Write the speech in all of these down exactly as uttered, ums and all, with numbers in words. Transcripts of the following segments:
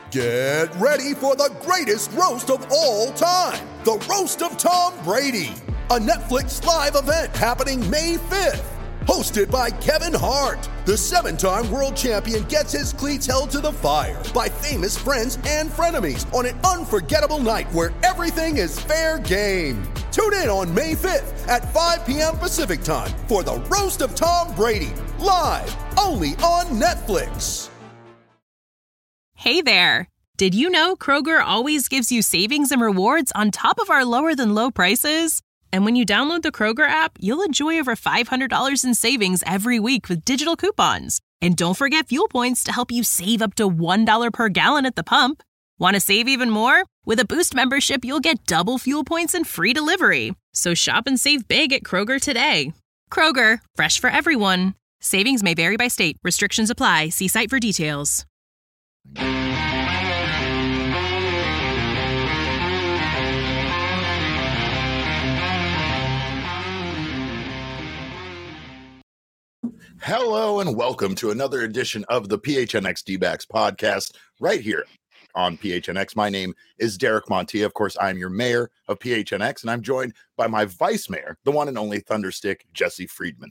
Get ready for the greatest roast of all time, the Roast of Tom Brady, a Netflix live event happening May fifth. Hosted by Kevin Hart, the seven-time world champion gets his cleats held to the fire by famous friends and frenemies on an unforgettable night where everything is fair game. Tune in on May fifth at five p.m. Pacific time for the Roast of Tom Brady, live only on Netflix. Hey there. Did you know Kroger always gives you savings and rewards on top of our lower than low prices? And when you download the Kroger app, you'll enjoy over five hundred dollars in savings every week with digital coupons. And don't forget fuel points to help you save up to one dollar per gallon at the pump. Want to save even more? With a Boost membership, you'll get double fuel points and free delivery. So shop and save big at Kroger today. Kroger, fresh for everyone. Savings may vary by state. Restrictions apply. See site for details. Hello and welcome to another edition of the P H N X D-Backs podcast right here on P H N X. My name is Derek Montilla. Of course, I'm your mayor of P H N X, and I'm joined by my vice mayor, the one and only Thunderstick, Jesse Friedman.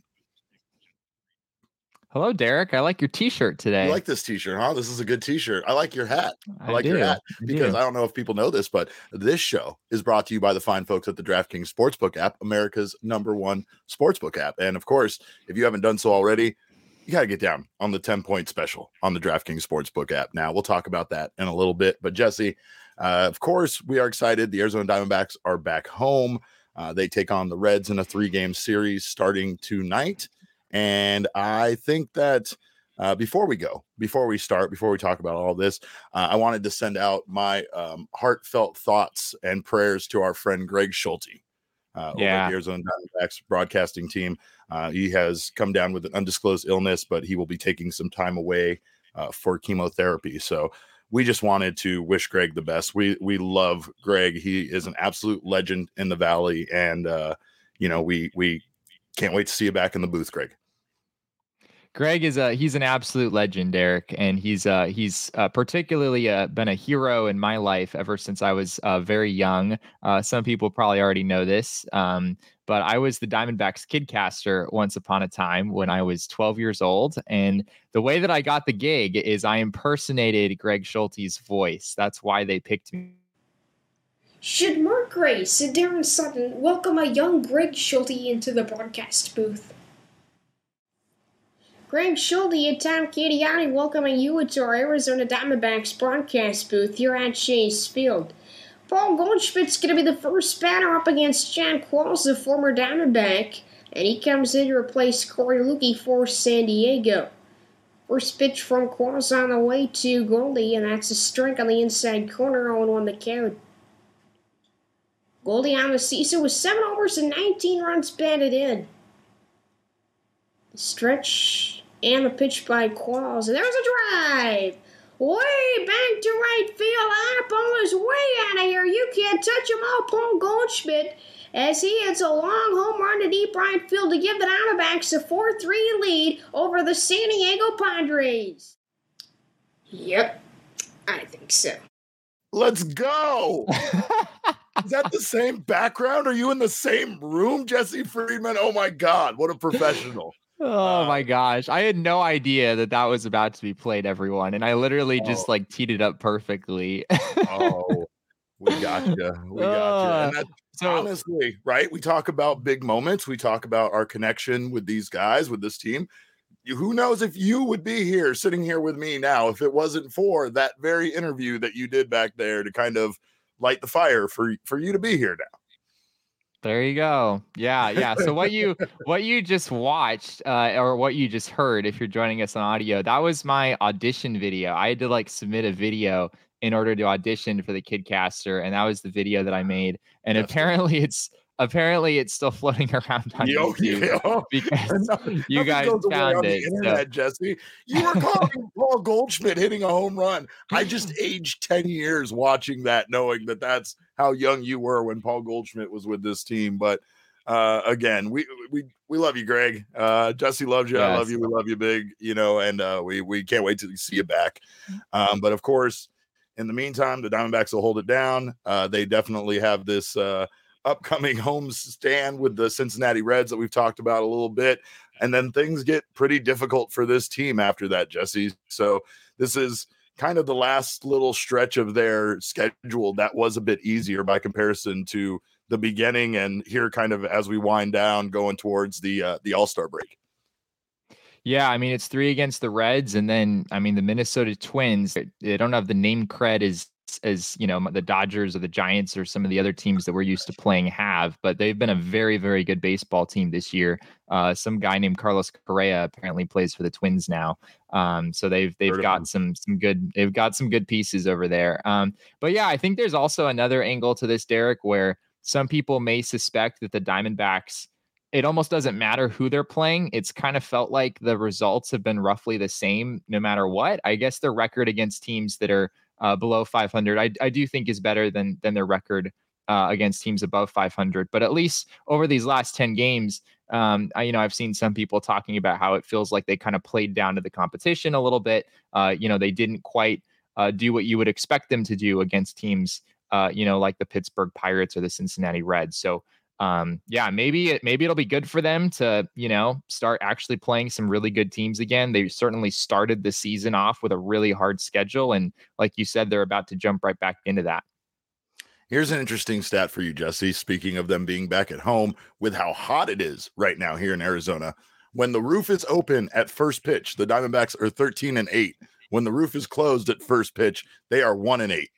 Hello, Derek. I like your t-shirt today. You like this t-shirt, huh? This is a good t-shirt. I like your hat. I, I like do. your hat because I, I don't know if people know this, but this show is brought to you by the fine folks at the DraftKings Sportsbook app, America's number one sportsbook app. And of course, if you haven't done so already, you got to get down on the ten-point special on the DraftKings Sportsbook app. Now, we'll talk about that in a little bit. But Jesse, uh, of course, we are excited. The Arizona Diamondbacks are back home. Uh, they take on the Reds in a three-game series starting tonight. And I think that Uh, before we go, before we start, before we talk about all this, uh, I wanted to send out my um, heartfelt thoughts and prayers to our friend Greg Schulte, uh, yeah. over at the Arizona Diamondbacks broadcasting team. Uh, he has come down with an undisclosed illness, but he will be taking some time away uh, for chemotherapy. So we just wanted to wish Greg the best. We we love Greg. He is an absolute legend in the Valley, and uh, you know we we can't wait to see you back in the booth, Greg. Greg is a he's an absolute legend, Derek, and he's uh he's uh, particularly uh, been a hero in my life ever since I was uh, very young. Uh, some people probably already know this, um, but I was the Diamondbacks kidcaster once upon a time when I was twelve years old, and the way that I got the gig is I impersonated Greg Schulte's voice. That's why they picked me. Should Mark Grace and Darren Sutton welcome a young Greg Schulte into the broadcast booth? Greg Schulte and Tom Catiani welcoming you into our Arizona Diamondbacks broadcast booth here at Chase Field. Paul Goldschmidt's going to be the first batter up against John Qualls, the former Diamondback, and he comes in to replace Corey Lukey for San Diego. First pitch from Qualls on the way to Goldie, and that's a strike on the inside corner, oh one the count. Goldie on the season with seven homers and nineteen runs batted in. The stretch and the pitch by Qualls, and there's a drive! Way back to right field, that ball is way out of here. You can't touch him all, Paul Goldschmidt, as he hits a long home run to deep right field to give the Diamondbacks a four three lead over the San Diego Padres. Yep, I think so. Let's go! Is that the same background? Are you in the same room, Jesse Friedman? Oh my God, what a professional. Oh uh, my gosh. I had no idea that that was about to be played, everyone. And I literally oh. just like teed it up perfectly. Oh, we got you. We got uh, you. And that, so, honestly, right? We talk about big moments. We talk about our connection with these guys, with this team. You, who knows if you would be here sitting here with me now if it wasn't for that very interview that you did back there to kind of light the fire for, for you to be here now. There you go. Yeah, yeah. So what you what you just watched, uh, or what you just heard, if you're joining us on audio, that was my audition video. I had to like submit a video in order to audition for the Kidcaster, and that was the video that I made. And That's apparently, cool. it's apparently it's still floating around on yo, YouTube yo. because no, you guys found it. Internet, so. Jesse, you were calling Paul Goldschmidt hitting a home run. I just aged ten years watching that, knowing that that's how young you were when Paul Goldschmidt was with this team. But uh, again, we we we love you, Greg. Uh, Jesse loves you. Yes. I love you. We love you big. You know, and uh, we we can't wait to see you back. Um, but of course, In the meantime, the Diamondbacks will hold it down. Uh, they definitely have this uh, upcoming home stand with the Cincinnati Reds that we've talked about a little bit. And then things get pretty difficult for this team after that, Jesse. So this is kind of the last little stretch of their schedule that was a bit easier by comparison to the beginning. And here kind of as we wind down going towards the uh, the All-Star break. Yeah, I mean, it's three against the Reds, and then, I mean, the Minnesota Twins, they don't have the name cred as, as, you know, the Dodgers or the Giants or some of the other teams that we're used to playing have, but they've been a very, very good baseball team this year. Uh, some guy named Carlos Correa apparently plays for the Twins now. Um, so they've, they've got some, some good, they've got some good pieces over there. Um, but yeah, I think there's also another angle to this, Derek, where some people may suspect that the Diamondbacks, it almost doesn't matter who they're playing. It's kind of felt like the results have been roughly the same no matter what. I guess their record against teams that are uh, below five hundred, I, I do think is better than than their record uh, against teams above five hundred. But at least over these last ten games, um, I, you know, I've seen some people talking about how it feels like they kind of played down to the competition a little bit. Uh, you know, they didn't quite uh, do what you would expect them to do against teams, uh, you know, like the Pittsburgh Pirates or the Cincinnati Reds. So um, yeah, maybe it, maybe it'll be good for them to, you know, start actually playing some really good teams again. They certainly started the season off with a really hard schedule. And like you said, they're about to jump right back into that. Here's an interesting stat for you, Jesse. Speaking of them being back at home with how hot it is right now here in Arizona, when the roof is open at first pitch, the Diamondbacks are thirteen and eight. When the roof is closed at first pitch, they are one and eight.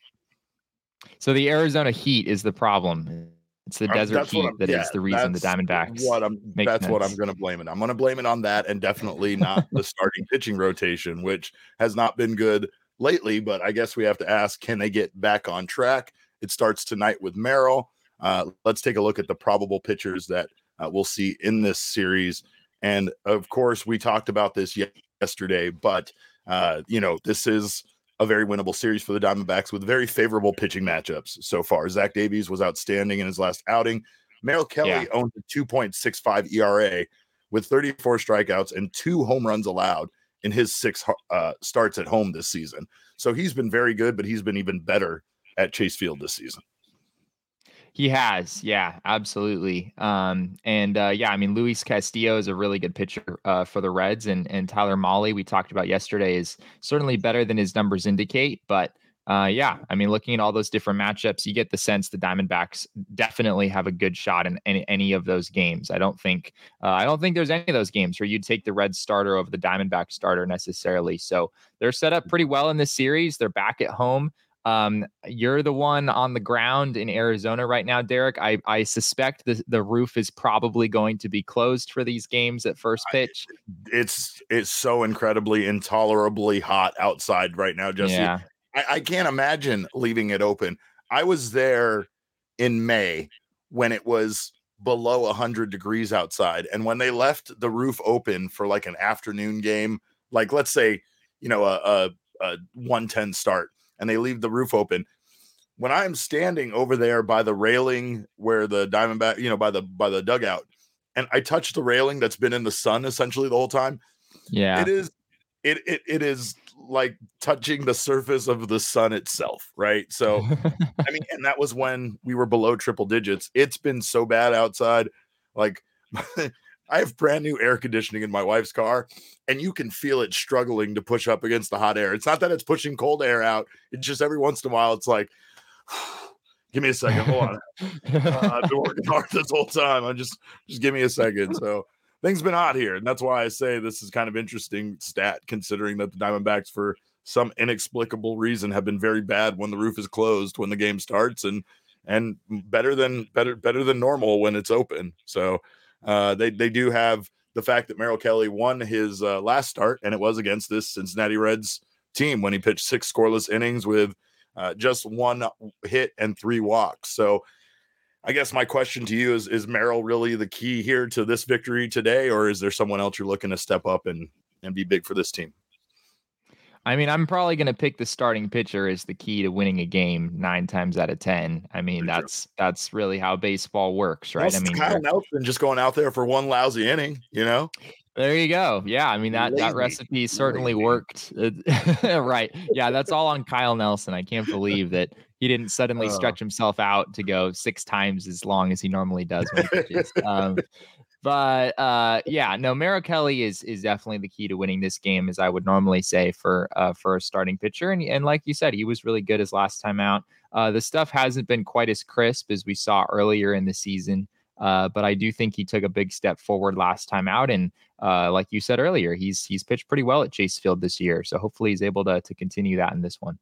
So the Arizona heat is the problem. It's the desert that's heat that yeah, is the reason the Diamondbacks. What I'm, that's sense. what I'm going to blame it. I'm going to blame it on that, and definitely not the starting pitching rotation, which has not been good lately. But I guess we have to ask, can they get back on track? It starts tonight with Merrill. Uh, let's take a look at the probable pitchers that uh, we'll see in this series. And of course, we talked about this yesterday, but uh, you know, this is a very winnable series for the Diamondbacks with very favorable pitching matchups so far. Zach Davies was outstanding in his last outing. Merrill Kelly yeah. owned a two point six five E R A with thirty-four strikeouts and two home runs allowed in his six uh, starts at home this season. So he's been very good, but he's been even better at Chase Field this season. He has, yeah, absolutely. Um, and uh, yeah, I mean, Luis Castillo is a really good pitcher uh, for the Reds, and and Tyler Mahle, we talked about yesterday, is certainly better than his numbers indicate. But uh, yeah, I mean, looking at all those different matchups, you get the sense the Diamondbacks definitely have a good shot in any, any of those games. I don't think uh, I don't think there's any of those games where you'd take the Reds starter over the Diamondback starter necessarily. So they're set up pretty well in this series. They're back at home. Um, you're the one on the ground in Arizona right now, Derek. I, I suspect the, the roof is probably going to be closed for these games at first pitch. It's it's so incredibly intolerably hot outside right now, Jesse. Yeah. I, I can't imagine leaving it open. I was there in May when it was below one hundred degrees outside. And when they left the roof open for like an afternoon game, like let's say, you know, a, a, a one ten start, and they leave the roof open. When I'm standing over there by the railing where the Diamondback, you know, by the by the dugout, and I touch the railing that's been in the sun essentially the whole time. Yeah, it is, it it it is like touching the surface of the sun itself, right? So, I mean, and that was when we were below triple digits. It's been so bad outside, like. I have brand new air conditioning in my wife's car, and you can feel it struggling to push up against the hot air. It's not that it's pushing cold air out. It's just every once in a while, it's like, give me a second. Hold on. Uh, I've been working hard this whole time. I just, just give me a second. So things been hot here. And that's why I say this is kind of interesting stat, considering that the Diamondbacks, for some inexplicable reason, have been very bad when the roof is closed, when the game starts, and, and better than, better, better than normal when it's open. So, Uh, they they do have the fact that Merrill Kelly won his uh, last start, and it was against this Cincinnati Reds team when he pitched six scoreless innings with uh, just one hit and three walks. So I guess my question to you is, is Merrill really the key here to this victory today, or is there someone else you're looking to step up and, and be big for this team? I mean, I'm probably going to pick the starting pitcher as the key to winning a game nine times out of ten. I mean, Pretty that's true. that's really how baseball works, right? Well, I mean, Kyle Nelson just going out there for one lousy inning, you know? There you go. Yeah, I mean that Lazy. that recipe certainly Lazy. worked. Right. Yeah, that's all on Kyle Nelson. I can't believe that he didn't suddenly Uh. stretch himself out to go six times as long as he normally does when he pitches. Um, but uh, yeah, no, Merrill Kelly is is definitely the key to winning this game, as I would normally say for uh, for a starting pitcher. And and like you said, he was really good his last time out. Uh, the stuff hasn't been quite as crisp as we saw earlier in the season. Uh, but I do think he took a big step forward last time out. And uh, like you said earlier, he's he's pitched pretty well at Chase Field this year. So hopefully he's able to to continue that in this one.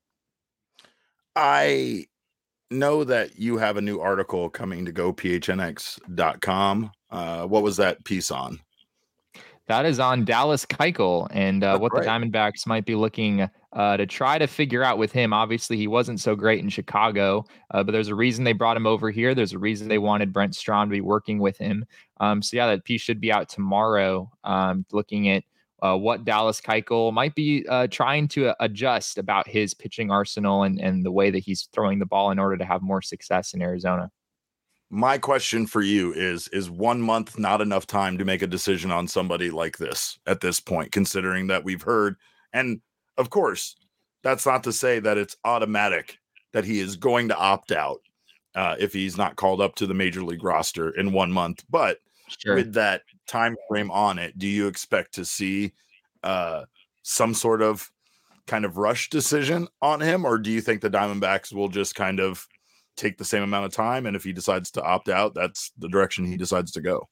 I know that you have a new article coming to go P H N X dot com. Uh, what was that piece on? That is on Dallas Keuchel and uh, what right. the Diamondbacks might be looking uh, to try to figure out with him. Obviously, he wasn't so great in Chicago, uh, but there's a reason they brought him over here. There's a reason they wanted Brent Strom to be working with him. Um, so, yeah, that piece should be out tomorrow, um, looking at uh, what Dallas Keuchel might be uh, trying to uh, adjust about his pitching arsenal and, and the way that he's throwing the ball in order to have more success in Arizona. My question for you is, is one month not enough time to make a decision on somebody like this at this point, considering that we've heard, and of course, that's not to say that it's automatic that he is going to opt out uh, if he's not called up to the major league roster in one month. But Sure. with that time frame on it, do you expect to see uh, some sort of kind of rush decision on him? Or do you think the Diamondbacks will just kind of take the same amount of time, and if he decides to opt out, that's the direction he decides to go?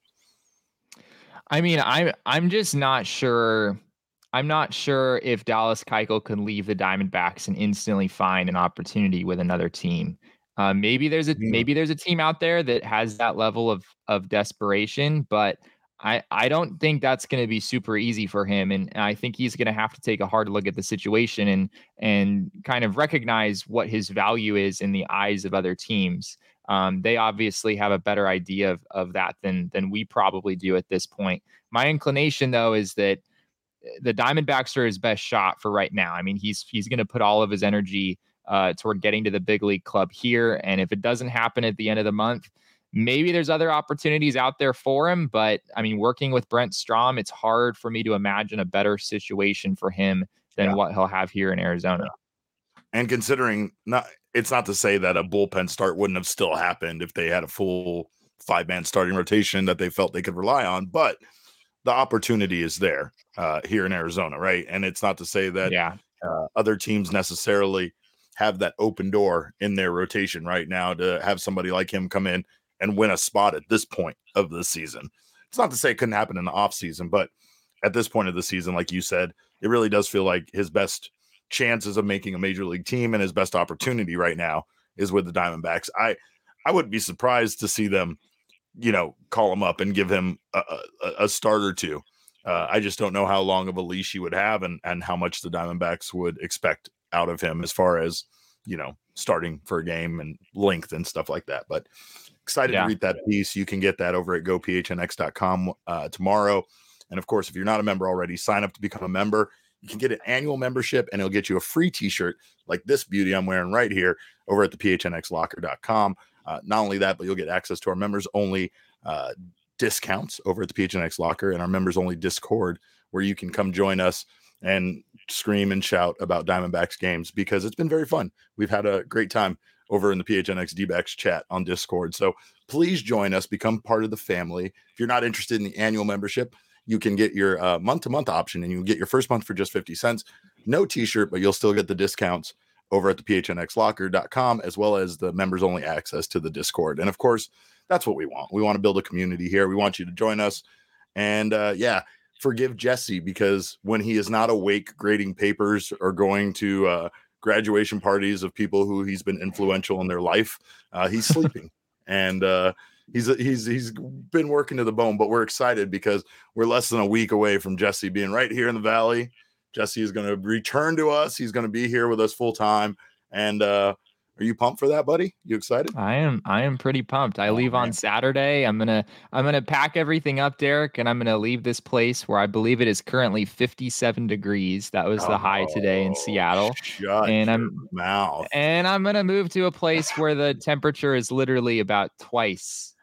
I mean, I'm I'm just not sure. I'm not sure if Dallas Keuchel can leave the Diamondbacks and instantly find an opportunity with another team. Uh, maybe there's a Yeah. maybe there's a team out there that has that level of of desperation, but I I don't think that's going to be super easy for him, and I think he's going to have to take a hard look at the situation and and kind of recognize what his value is in the eyes of other teams. Um, they obviously have a better idea of of that than than we probably do at this point. My inclination, though, is that the Diamondbacks are his best shot for right now. I mean, he's he's going to put all of his energy uh, toward getting to the big league club here, and if it doesn't happen at the end of the month, maybe there's other opportunities out there for him. But I mean, working with Brent Strom, it's hard for me to imagine a better situation for him than Yeah. what he'll have here in Arizona. And considering, not, it's not to say that a bullpen start wouldn't have still happened if they had a full five-man starting rotation that they felt they could rely on, but the opportunity is there uh, here in Arizona, right? And it's not to say that Yeah. uh, other teams necessarily have that open door in their rotation right now to have somebody like him come in and win a spot at this point of the season. It's not to say it couldn't happen in the off season, but at this point of the season, like you said, it really does feel like his best chances of making a major league team and his best opportunity right now is with the Diamondbacks. I, I wouldn't be surprised to see them, you know, call him up and give him a, a, a start or two. Uh, I just don't know how long of a leash he would have and, and how much the Diamondbacks would expect out of him as far as, you know, starting for a game and length and stuff like that. But excited Yeah. to read that piece. You can get that over at go P H N X dot com uh, tomorrow. And of course, if you're not a member already, sign up to become a member. You can get an annual membership and it'll get you a free t-shirt like this beauty I'm wearing right here over at the P H N X locker dot com. Uh, not only that, but you'll get access to our members only uh, discounts over at the P H N X Locker and our members only Discord, where you can come join us and scream and shout about Diamondbacks games, because it's been very fun. We've had a great time over in the P H N X D-backs chat on Discord. So please join us, become part of the family. If you're not interested in the annual membership, you can get your uh, month-to-month option, and you can get your first month for just fifty cents. No t-shirt, but you'll still get the discounts over at the P H N X locker dot com, as well as the members only access to the Discord. And of course, that's what we want. We want to build a community here. We want you to join us. And uh, yeah, forgive Jesse, because when he is not awake grading papers or going to uh, graduation parties of people who he's been influential in their life, uh, he's sleeping. and uh, he's he's he's been working to the bone, but we're excited because we're less than a week away from Jesse being right here in the Valley. Jesse is going to return to us. He's going to be here with us full time. And uh, are you pumped for that, buddy? You excited? I am. I am pretty pumped. I Oh, leave man. on Saturday. I'm gonna. I'm gonna pack everything up, Derek, and I'm gonna leave this place where I believe it is currently fifty-seven degrees. That was the high today in Oh, Seattle. Shut And your I'm- mouth. And I'm gonna move to a place where the temperature is literally about twice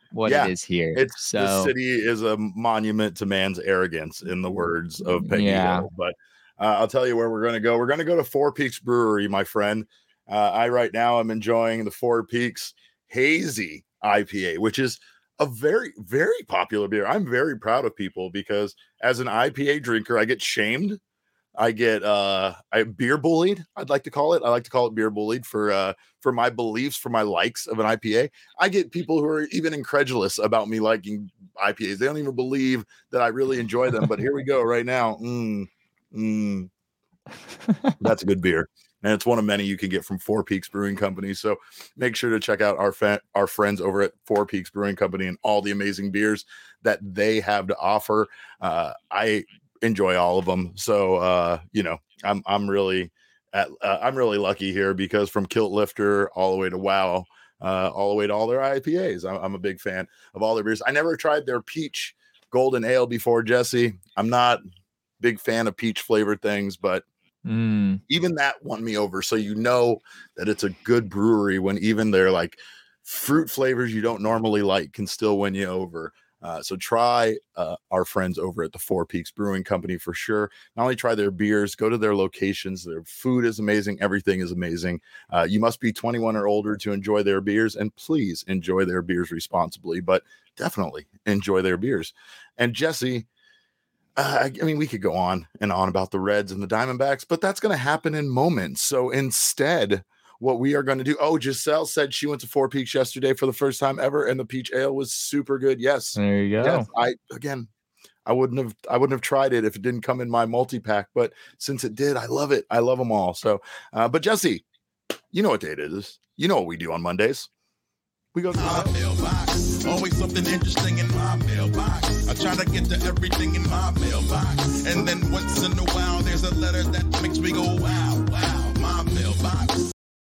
what yeah, it is here. It's so the city is a monument to man's arrogance, in the words of Peggy yeah. Hill. But uh, I'll tell you where we're going to go. We're going to go to Four Peaks Brewery, my friend. Uh, I right now am enjoying the Four Peaks Hazy I P A, which is a very, very popular beer. I'm very proud of people because as an I P A drinker, I get shamed. I get uh I beer bullied, I'd like to call it. I like to call it beer bullied for uh for my beliefs, for my likes of an I P A. I get people who are even incredulous about me liking I P As. They don't even believe that I really enjoy them. But here we go right now. Mm, mm. That's a good beer. And it's one of many you can get from Four Peaks Brewing Company. So make sure to check out our fa- our friends over at Four Peaks Brewing Company and all the amazing beers that they have to offer. Uh, I enjoy all of them. So uh, you know, I'm I'm really at, uh, I'm really lucky here because from Kilt Lifter all the way to Wow, uh, all the way to all their I P As. I'm, I'm a big fan of all their beers. I never tried their peach golden ale before, Jesse. I'm not a big fan of peach flavored things, but Mm. even that won me over. So you know that it's a good brewery when even their like fruit flavors you don't normally like can still win you over. Uh, so try uh, our friends over at the Four Peaks Brewing Company for sure. Not only try their beers, go to their locations. Their food is amazing. Everything is amazing. Uh, you must be twenty-one or older to enjoy their beers, and please enjoy their beers responsibly, but definitely enjoy their beers. And Jesse, Uh, I mean, we could go on and on about the Reds and the Diamondbacks, but that's going to happen in moments. So instead, what we are going to do. Oh, Giselle said she went to Four Peaks yesterday for the first time ever, and the peach ale was super good. Yes, there you go. yes. I again, I wouldn't have, I wouldn't have tried it if it didn't come in my multi pack, but since it did, I love it. I love them all. So, uh, but Jesse, you know what day it is. You know what we do on Mondays. We go to my mailbox. Always something interesting in my mailbox. I try to get to everything in my mailbox. And then once in a while, there's a letter that makes me go, wow, wow, my mailbox.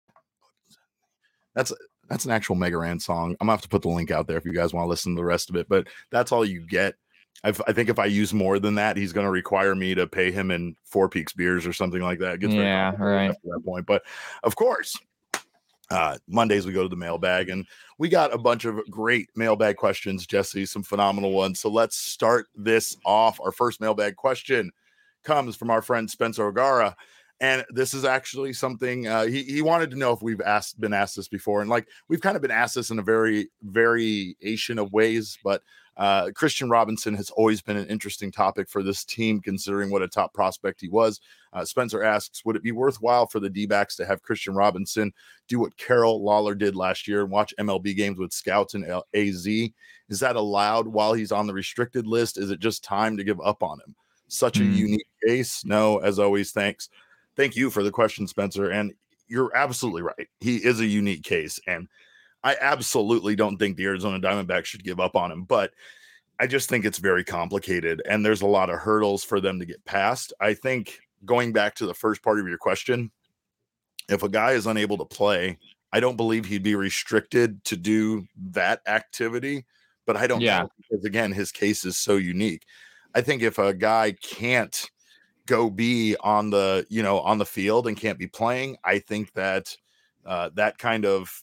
That's that's an actual Mega Ran song. I'm gonna have to put the link out there if you guys want to listen to the rest of it, but that's all you get. I've, I think if I use more than that, he's going to require me to pay him in Four Peaks beers or something like that. It gets very yeah, right. After that point. But of course, Uh, Mondays we go to the mailbag, and we got a bunch of great mailbag questions, Jesse, some phenomenal ones. So let's start this off. Our first mailbag question comes from our friend Spencer O'Gara, and this is actually something uh, he he wanted to know if we've asked been asked this before, and like we've kind of been asked this in a very variation of ways, but uh, Christian Robinson has always been an interesting topic for this team, considering what a top prospect he was. Uh, Spencer asks, would it be worthwhile for the D-backs to have Christian Robinson do what Carol Lawler did last year and watch M L B games with scouts and A Z? Is that allowed while he's on the restricted list? Is it just time to give up on him? Such a mm. unique case. No, as always, thanks. Thank you for the question, Spencer. And you're absolutely right. He is a unique case. And I absolutely don't think the Arizona Diamondbacks should give up on him, but I just think it's very complicated and there's a lot of hurdles for them to get past. I think going back to the first part of your question, if a guy is unable to play, I don't believe he'd be restricted to do that activity, but I don't yeah. know because again, his case is so unique. I think if a guy can't go be on the, you know, on the field and can't be playing, I think that uh, that kind of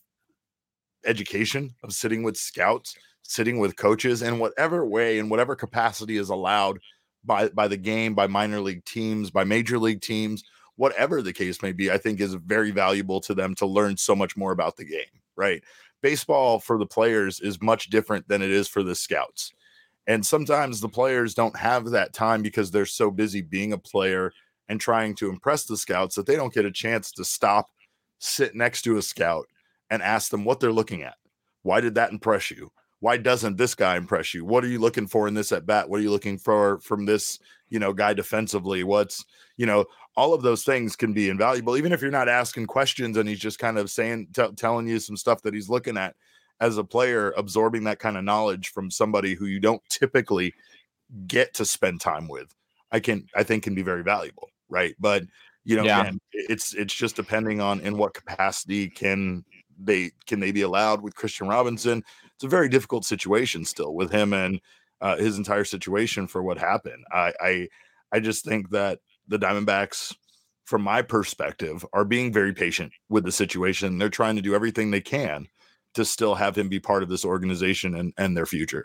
education of sitting with scouts, sitting with coaches in whatever way, in whatever capacity is allowed by, by the game, by minor league teams, by major league teams, whatever the case may be, I think is very valuable to them to learn so much more about the game, right? Baseball for the players is much different than it is for the scouts. And sometimes the players don't have that time because they're so busy being a player and trying to impress the scouts that they don't get a chance to stop, sit next to a scout and ask them what they're looking at. Why did that impress you? Why doesn't this guy impress you? What are you looking for in this at bat? What are you looking for from this, you know, guy defensively? What's, you know, all of those things can be invaluable, even if you're not asking questions and he's just kind of saying, t- telling you some stuff that he's looking at as a player, absorbing that kind of knowledge from somebody who you don't typically get to spend time with. I can, I think can be very valuable. Right. But, you know, yeah. again, it's, it's just depending on in what capacity can they, can they be allowed with Christian Robinson. It's a very difficult situation still with him and uh, his entire situation for what happened. I, I, I just think that the Diamondbacks, from my perspective, are being very patient with the situation. They're trying to do everything they can to still have him be part of this organization and, and their future.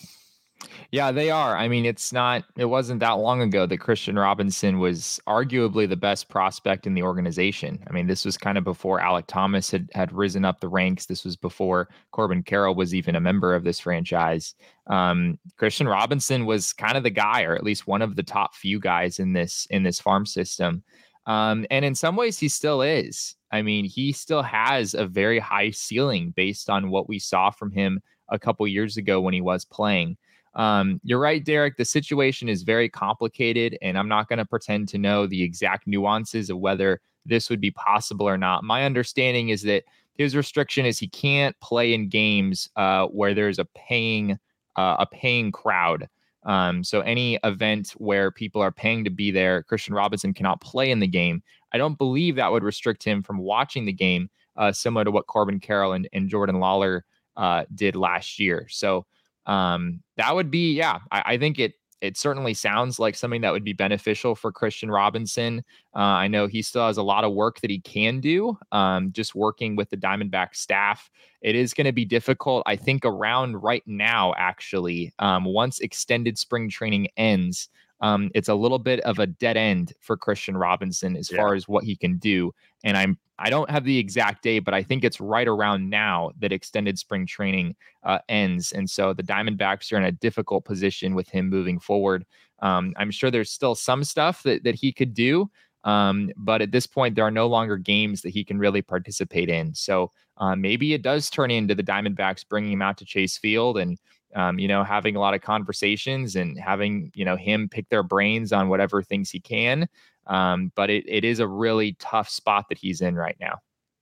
Yeah, they are. I mean, it's not, it wasn't that long ago that Christian Robinson was arguably the best prospect in the organization. I mean, this was kind of before Alek Thomas had, had risen up the ranks. This was before Corbin Carroll was even a member of this franchise. Um, Christian Robinson was kind of the guy, or at least one of the top few guys in this, in this farm system. Um, and in some ways he still is. I mean, he still has a very high ceiling based on what we saw from him a couple years ago when he was playing. Um, you're right, Derek. The situation is very complicated, and I'm not going to pretend to know the exact nuances of whether this would be possible or not. My understanding is that his restriction is he can't play in games uh, where there's a paying uh, a paying crowd. Um, so any event where people are paying to be there, Christian Robinson cannot play in the game. I don't believe that would restrict him from watching the game, uh, similar to what Corbin Carroll and, and Jordan Lawler uh, did last year. So um, that would be, yeah, I, I think it it certainly sounds like something that would be beneficial for Christian Robinson. Uh, I know he still has a lot of work that he can do, um, just working with the Diamondback staff. It is going to be difficult, I think, around right now, actually. Um, once extended spring training ends, um, it's a little bit of a dead end for Christian Robinson as yeah. far as what he can do. And I'm I don't have the exact date, but I think it's right around now that extended spring training uh, ends. And so the Diamondbacks are in a difficult position with him moving forward. Um, I'm sure there's still some stuff that, that he could do. Um, but at this point, there are no longer games that he can really participate in. So uh, maybe it does turn into the Diamondbacks bringing him out to Chase Field and, um, you know, having a lot of conversations and having, you know, him pick their brains on whatever things he can. Um, but it, it is a really tough spot that he's in right now.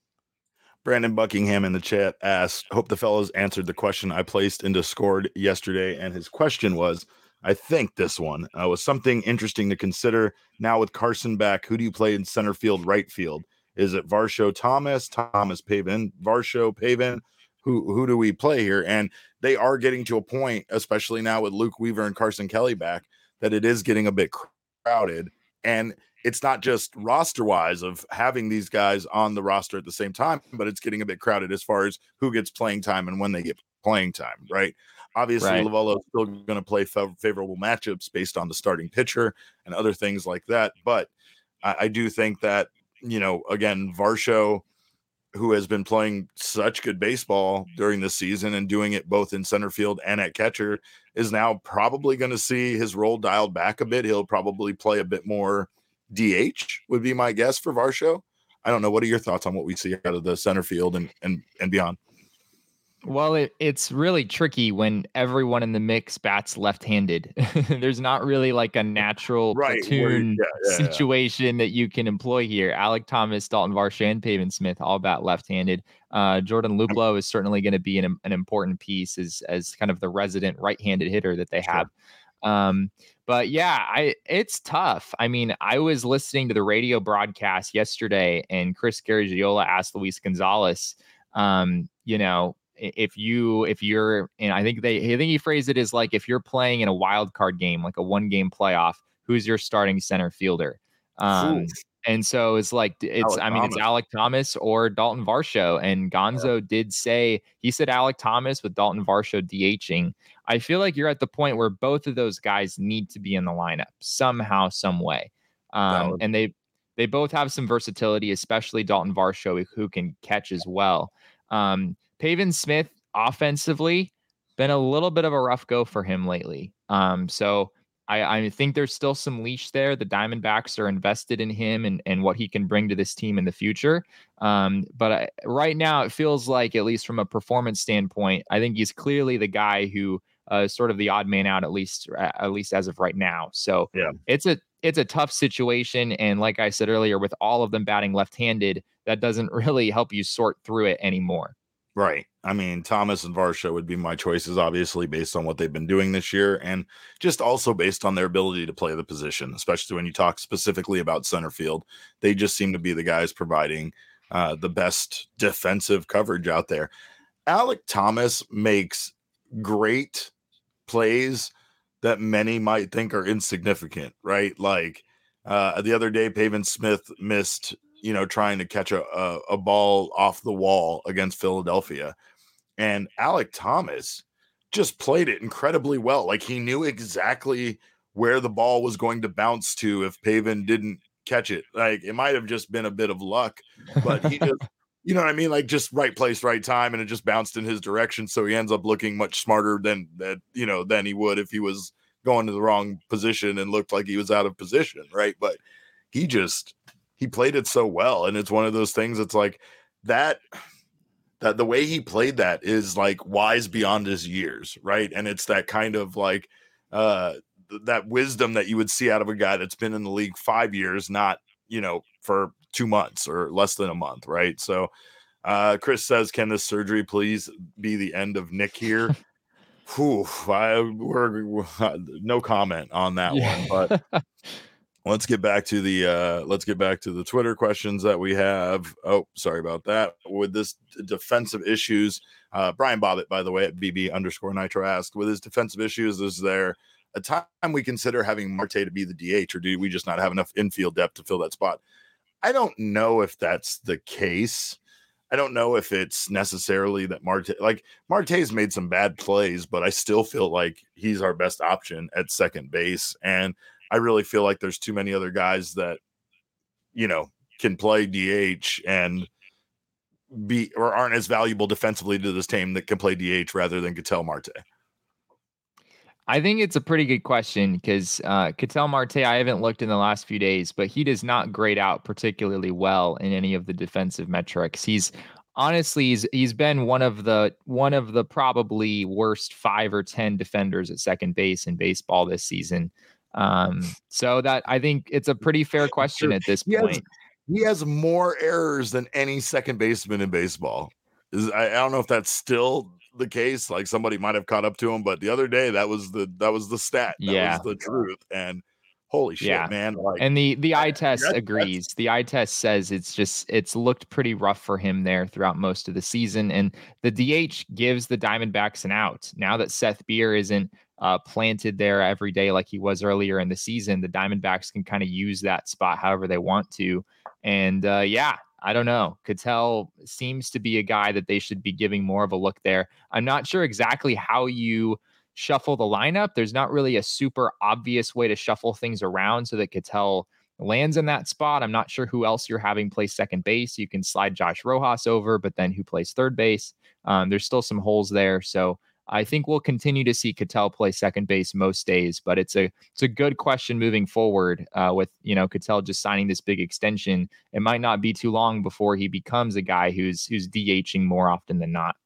Brandon Buckingham in the chat asked, hope the fellows answered the question I placed in Discord yesterday. And his question was, I think this one uh, was something interesting to consider. Now with Carson back, who do you play in center field, right field? Is it Varsho Thomas, Thomas Pavin, Varsho Pavin? Who, who do we play here? And they are getting to a point, especially now with Luke Weaver and Carson Kelly back, that it is getting a bit crowded. And it's not just roster wise of having these guys on the roster at the same time, but it's getting a bit crowded as far as who gets playing time and when they get playing time, right? Obviously, right. Lovullo is still going to play fav- favorable matchups based on the starting pitcher and other things like that. But I, I do think that, you know, again, Varsho, who has been playing such good baseball during this season and doing it both in center field and at catcher, is now probably going to see his role dialed back a bit. He'll probably play a bit more D H would be my guess for Varsho. I don't know. What are your thoughts on what we see out of the center field and and, and beyond? Well, it, it's really tricky when everyone in the mix bats left-handed. There's not really like a natural right, platoon yeah, yeah, situation yeah. that you can employ here. Alek Thomas, Dalton Varsho, and Pavin Smith all bat left-handed. Uh, Jordan Luplow is certainly going to be an, an important piece as as kind of the resident right-handed hitter that they have. Sure. Um, but yeah, I it's tough. I mean, I was listening to the radio broadcast yesterday, and Chris Garagiola asked Luis Gonzalez, um, you know, if you if you're, and I think they I think he phrased it as like, if you're playing in a wild card game, like a one game playoff, who's your starting center fielder? Um, and so it's like it's Alek I mean Thomas. It's Alek Thomas or Dalton Varsho, and Gonzo yeah. did say he said Alek Thomas with Dalton Varsho DHing. I feel like you're at the point where both of those guys need to be in the lineup somehow, some way. Um, and they they both have some versatility, especially Dalton Varsho, who can catch as well. Um, Pavin Smith offensively been a little bit of a rough go for him lately. Um, so I, I think there's still some leash there. The Diamondbacks are invested in him and, and what he can bring to this team in the future. Um, but I, right now it feels like, at least from a performance standpoint, I think he's clearly the guy who uh, is sort of the odd man out, at least, at least as of right now. So yeah, it's a, it's a tough situation. And like I said earlier, with all of them batting left-handed, that doesn't really help you sort through it anymore. Right. I mean, Thomas and Varsho would be my choices, obviously, based on what they've been doing this year, and just also based on their ability to play the position, especially when you talk specifically about center field. They just seem to be the guys providing uh, the best defensive coverage out there. Alek Thomas makes great plays that many might think are insignificant, right? Like uh, the other day, Pavin Smith missed, you know, trying to catch a, a, a ball off the wall against Philadelphia. And Alek Thomas just played it incredibly well. Like he knew exactly where the ball was going to bounce to if Pavin didn't catch it. Like it might have just been a bit of luck, but he just, you know what I mean? Like just right place, right time. And it just bounced in his direction. So he ends up looking much smarter than that, you know, than he would if he was going to the wrong position and looked like he was out of position. Right. But he just, he played it so well. And it's one of those things that's like that, that the way he played that is like wise beyond his years. Right. And it's that kind of like, uh, that wisdom that you would see out of a guy that's been in the league five years, not, you know, for two months or less than a month. Right. So uh, Chris says, can this surgery please be the end of Nick here? Whew, I, we're, we're no comment on that yeah. one, but let's get back to the, uh, let's get back to the Twitter questions that we have. Oh, sorry about that. With this defensive issues, uh, Brian Bobbitt, by the way, at B B underscore Nitro asked, with his defensive issues, is there a time we consider having Marte to be the D H, or do we just not have enough infield depth to fill that spot? I don't know if that's the case. I don't know if it's necessarily that Marte, like Marte's made some bad plays, but I still feel like he's our best option at second base. And I really feel like there's too many other guys that, you know, can play D H and be, or aren't as valuable defensively to this team that can play D H rather than Ketel Marte. I think it's a pretty good question because uh, Ketel Marte, I haven't looked in the last few days, but he does not grade out particularly well in any of the defensive metrics. He's honestly, he's, he's been one of the one of the probably worst five or ten defenders at second base in baseball this season. Um, so that I think it's a pretty fair question at this he point. Has, he has more errors than any second baseman in baseball. Is I, I don't know if that's still the case. Like somebody might have caught up to him, but the other day that was the that was the stat. That yeah. was the truth. And holy shit, yeah. man! Like, and the the eye test that's, agrees. That's, the eye test says it's just it's looked pretty rough for him there throughout most of the season. And the D H gives the Diamondbacks an out now that Seth Beer isn't uh, planted there every day like he was earlier in the season. The Diamondbacks can kind of use that spot however they want to. And uh, yeah. I don't know. Ketel seems to be a guy that they should be giving more of a look there. I'm not sure exactly how you shuffle the lineup. There's not really a super obvious way to shuffle things around so that Ketel lands in that spot. I'm not sure who else you're having play second base. You can slide Josh Rojas over, but then who plays third base? Um, there's still some holes there. So I think we'll continue to see Ketel play second base most days, but it's a it's a good question moving forward uh, with, you know, Ketel just signing this big extension. It might not be too long before he becomes a guy who's who's DHing more often than not.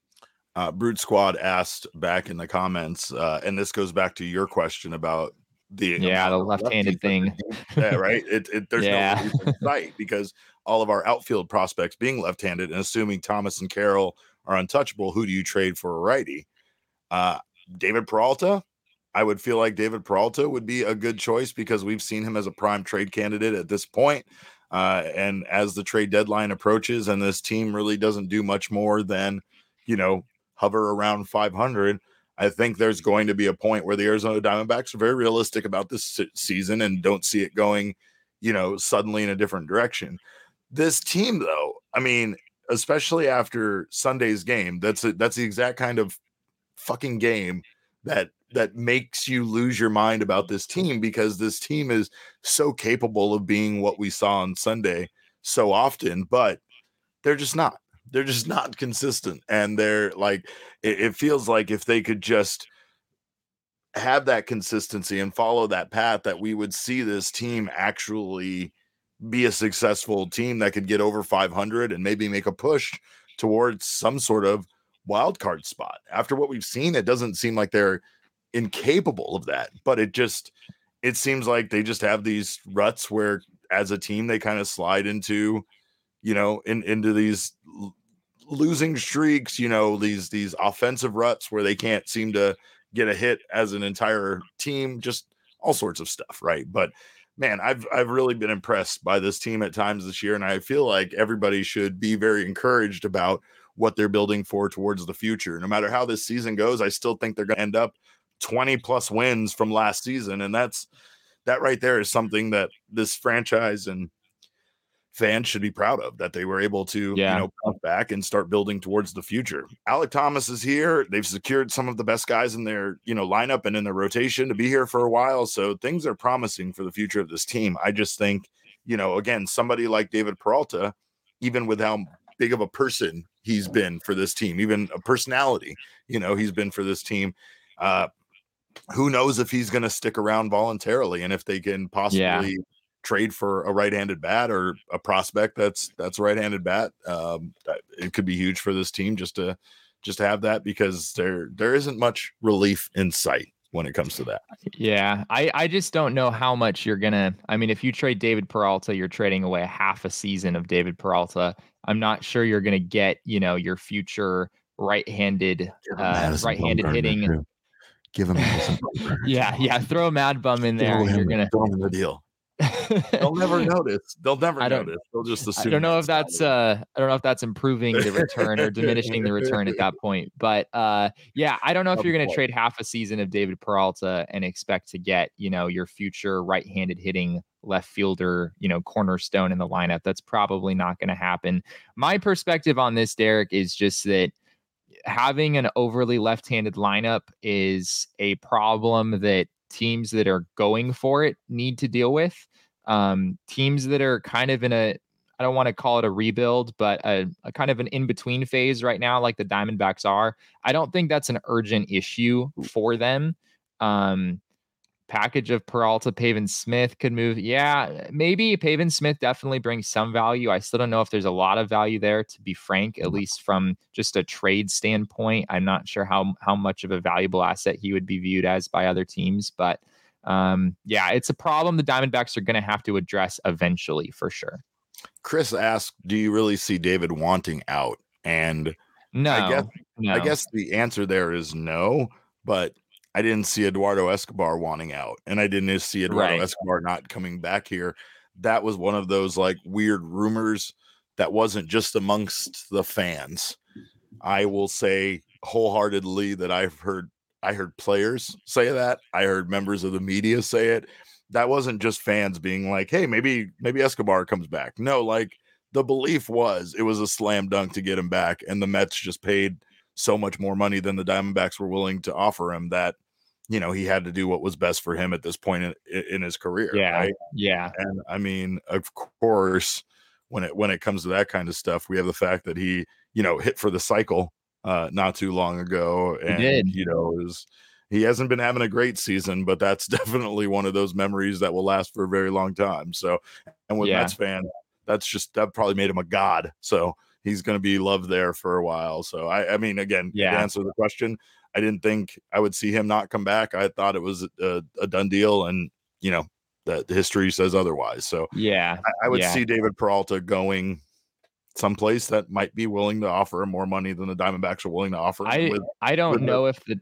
Uh, Brute Squad asked back in the comments, uh, and this goes back to your question about the yeah the left-handed thing. Yeah, right. It, it there's yeah. no reason to fight because all of our outfield prospects being left-handed, and assuming Thomas and Carroll are untouchable, who do you trade for a righty? Uh, David Peralta, I would feel like David Peralta would be a good choice because we've seen him as a prime trade candidate at this point. Uh, and as the trade deadline approaches and this team really doesn't do much more than, you know, hover around five hundred, I think there's going to be a point where the Arizona Diamondbacks are very realistic about this season and don't see it going, you know, suddenly in a different direction. This team, though, I mean, especially after Sunday's game, that's a, that's the exact kind of fucking game that that makes you lose your mind about this team, because this team is so capable of being what we saw on Sunday so often, but they're just not. They're just not consistent. And they're like, it, it feels like if they could just have that consistency and follow that path, that we would see this team actually be a successful team that could get over five hundred and maybe make a push towards some sort of wild card spot. After what we've seen, it doesn't seem like they're incapable of that, but it just it seems like they just have these ruts where as a team they kind of slide into, you know, in into these l- losing streaks, you know, these these offensive ruts where they can't seem to get a hit as an entire team, just all sorts of stuff, right? But man, I've I've really been impressed by this team at times this year, and I feel like everybody should be very encouraged about what they're building for towards the future. No matter how this season goes, I still think they're going to end up twenty plus wins from last season. And that's, that right there is something that this franchise and fans should be proud of, that they were able to, Yeah. you know, come back and start building towards the future. Alec Thomas is here. They've secured some of the best guys in their, you know, lineup and in their rotation to be here for a while. So things are promising for the future of this team. I just think, you know, again, somebody like David Peralta, even with how big of a person he's been for this team, even a personality, you know, he's been for this team. Uh, who knows if he's going to stick around voluntarily and if they can possibly Yeah. trade for a right-handed bat or a prospect that's that's a right-handed bat. Um, it could be huge for this team just to just to have that, because there there isn't much relief in sight when it comes to that. Yeah, I, I just don't know how much you're gonna. I mean, if you trade David Peralta, you're trading away a half a season of David Peralta. I'm not sure you're gonna get, you know, your future right-handed uh, right-handed hitting. Give him yeah, yeah. Throw a Mad Bum in there. And you're gonna throw him in the deal. They'll never notice. They'll never I don't, notice. They'll just assume. I don't know if that's uh I don't know if that's improving the return or diminishing the return at that point. But uh yeah, I don't know if you're gonna trade half a season of David Peralta and expect to get, you know, your future right-handed hitting left fielder, you know, cornerstone in the lineup. That's probably not gonna happen. My perspective on this, Derek, is just that having an overly left-handed lineup is a problem that teams that are going for it need to deal with. Um, teams that are kind of in a, I don't want to call it a rebuild, but a, a kind of an in-between phase right now, like the Diamondbacks are. I don't think that's an urgent issue for them. Um, package of Peralta, Pavin Smith could move. Yeah, maybe Pavin Smith definitely brings some value. I still don't know if there's a lot of value there, to be frank, at least from just a trade standpoint. I'm not sure how, how much of a valuable asset he would be viewed as by other teams, but um, yeah, it's a problem the Diamondbacks are going to have to address eventually for sure. Chris asked, do you really see David wanting out? And no, I guess, no. I guess the answer there is no, but I didn't see Eduardo Escobar wanting out, and I didn't see Eduardo Right. Escobar not coming back here. That was one of those like weird rumors that wasn't just amongst the fans. I will say wholeheartedly that I've heard, I heard players say that. I heard members of the media say it. That wasn't just fans being like, hey, maybe, maybe Escobar comes back. No, like the belief was it was a slam dunk to get him back. And the Mets just paid so much more money than the Diamondbacks were willing to offer him that, you know, he had to do what was best for him at this point in, in his career. Yeah. Right? Yeah. And I mean, of course, when it, when it comes to that kind of stuff, we have the fact that he, you know, hit for the cycle uh, not too long ago. And, He did. you know, is, he hasn't been having a great season, but that's definitely one of those memories that will last for a very long time. So, and with Yeah. Mets fan, that's just, that probably made him a god. So he's going to be loved there for a while. So, I, I mean, again, Yeah. to answer the question, I didn't think I would see him not come back. I thought it was a, a done deal, and, you know, the, the history says otherwise. So Yeah. I, I would yeah. see David Peralta going someplace that might be willing to offer him more money than the Diamondbacks are willing to offer him. I, with, I don't with the- know if the,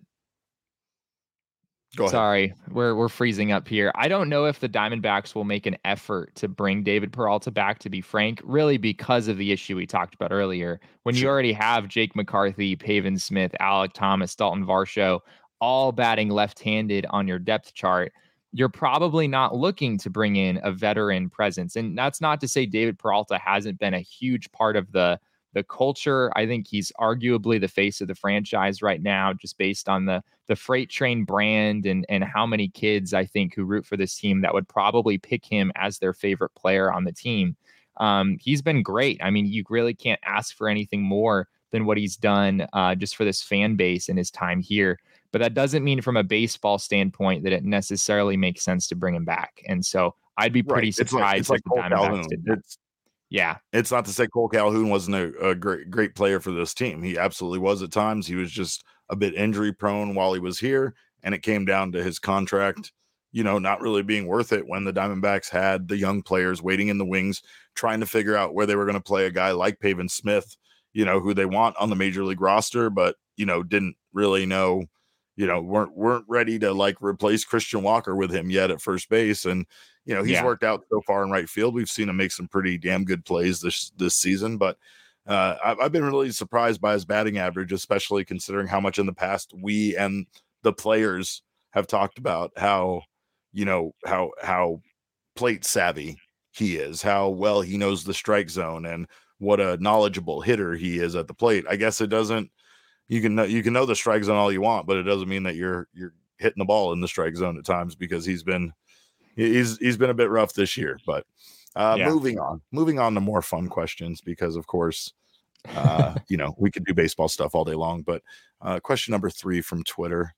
Go ahead. Sorry, we're we're freezing up here. I don't know if the Diamondbacks will make an effort to bring David Peralta back, to be frank, really because of the issue we talked about earlier. When you Sure. already have Jake McCarthy, Pavin Smith, Alec Thomas, Dalton Varsho, all batting left-handed on your depth chart, you're probably not looking to bring in a veteran presence. And that's not to say David Peralta hasn't been a huge part of the the culture. I think he's arguably the face of the franchise right now, just based on the the freight train brand and and how many kids I think who root for this team that would probably pick him as their favorite player on the team. Um, he's been great. I mean, you really can't ask for anything more than what he's done uh, just for this fan base and his time here. But that doesn't mean from a baseball standpoint that it necessarily makes sense to bring him back. And so I'd be pretty Right. It's like, surprised it's like if the Cole Diamondbacks Calhoun. did that. It's, Yeah. it's not to say Cole Calhoun wasn't a, a great great player for this team. He absolutely was at times. He was just a bit injury prone while he was here, and it came down to his contract, you know, not really being worth it when the Diamondbacks had the young players waiting in the wings, trying to figure out where they were going to play a guy like Pavin Smith, you know, who they want on the major league roster, but, you know, didn't really know, you know, weren't weren't ready to like replace Christian Walker with him yet at first base. And, you know, he's Yeah. worked out so far in right field. We've seen him make some pretty damn good plays this this season, but uh, I've, I've been really surprised by his batting average, especially considering how much in the past we and the players have talked about how, you know, how how plate savvy he is, how well he knows the strike zone, and what a knowledgeable hitter he is at the plate. I guess it doesn't. You can know, you can know the strike zone all you want, but it doesn't mean that you're you're hitting the ball in the strike zone at times, because he's been he's he's been a bit rough this year. But uh, Yeah. moving on, moving on to more fun questions, because of course, uh, you know, we could do baseball stuff all day long. But uh, question number three from Twitter.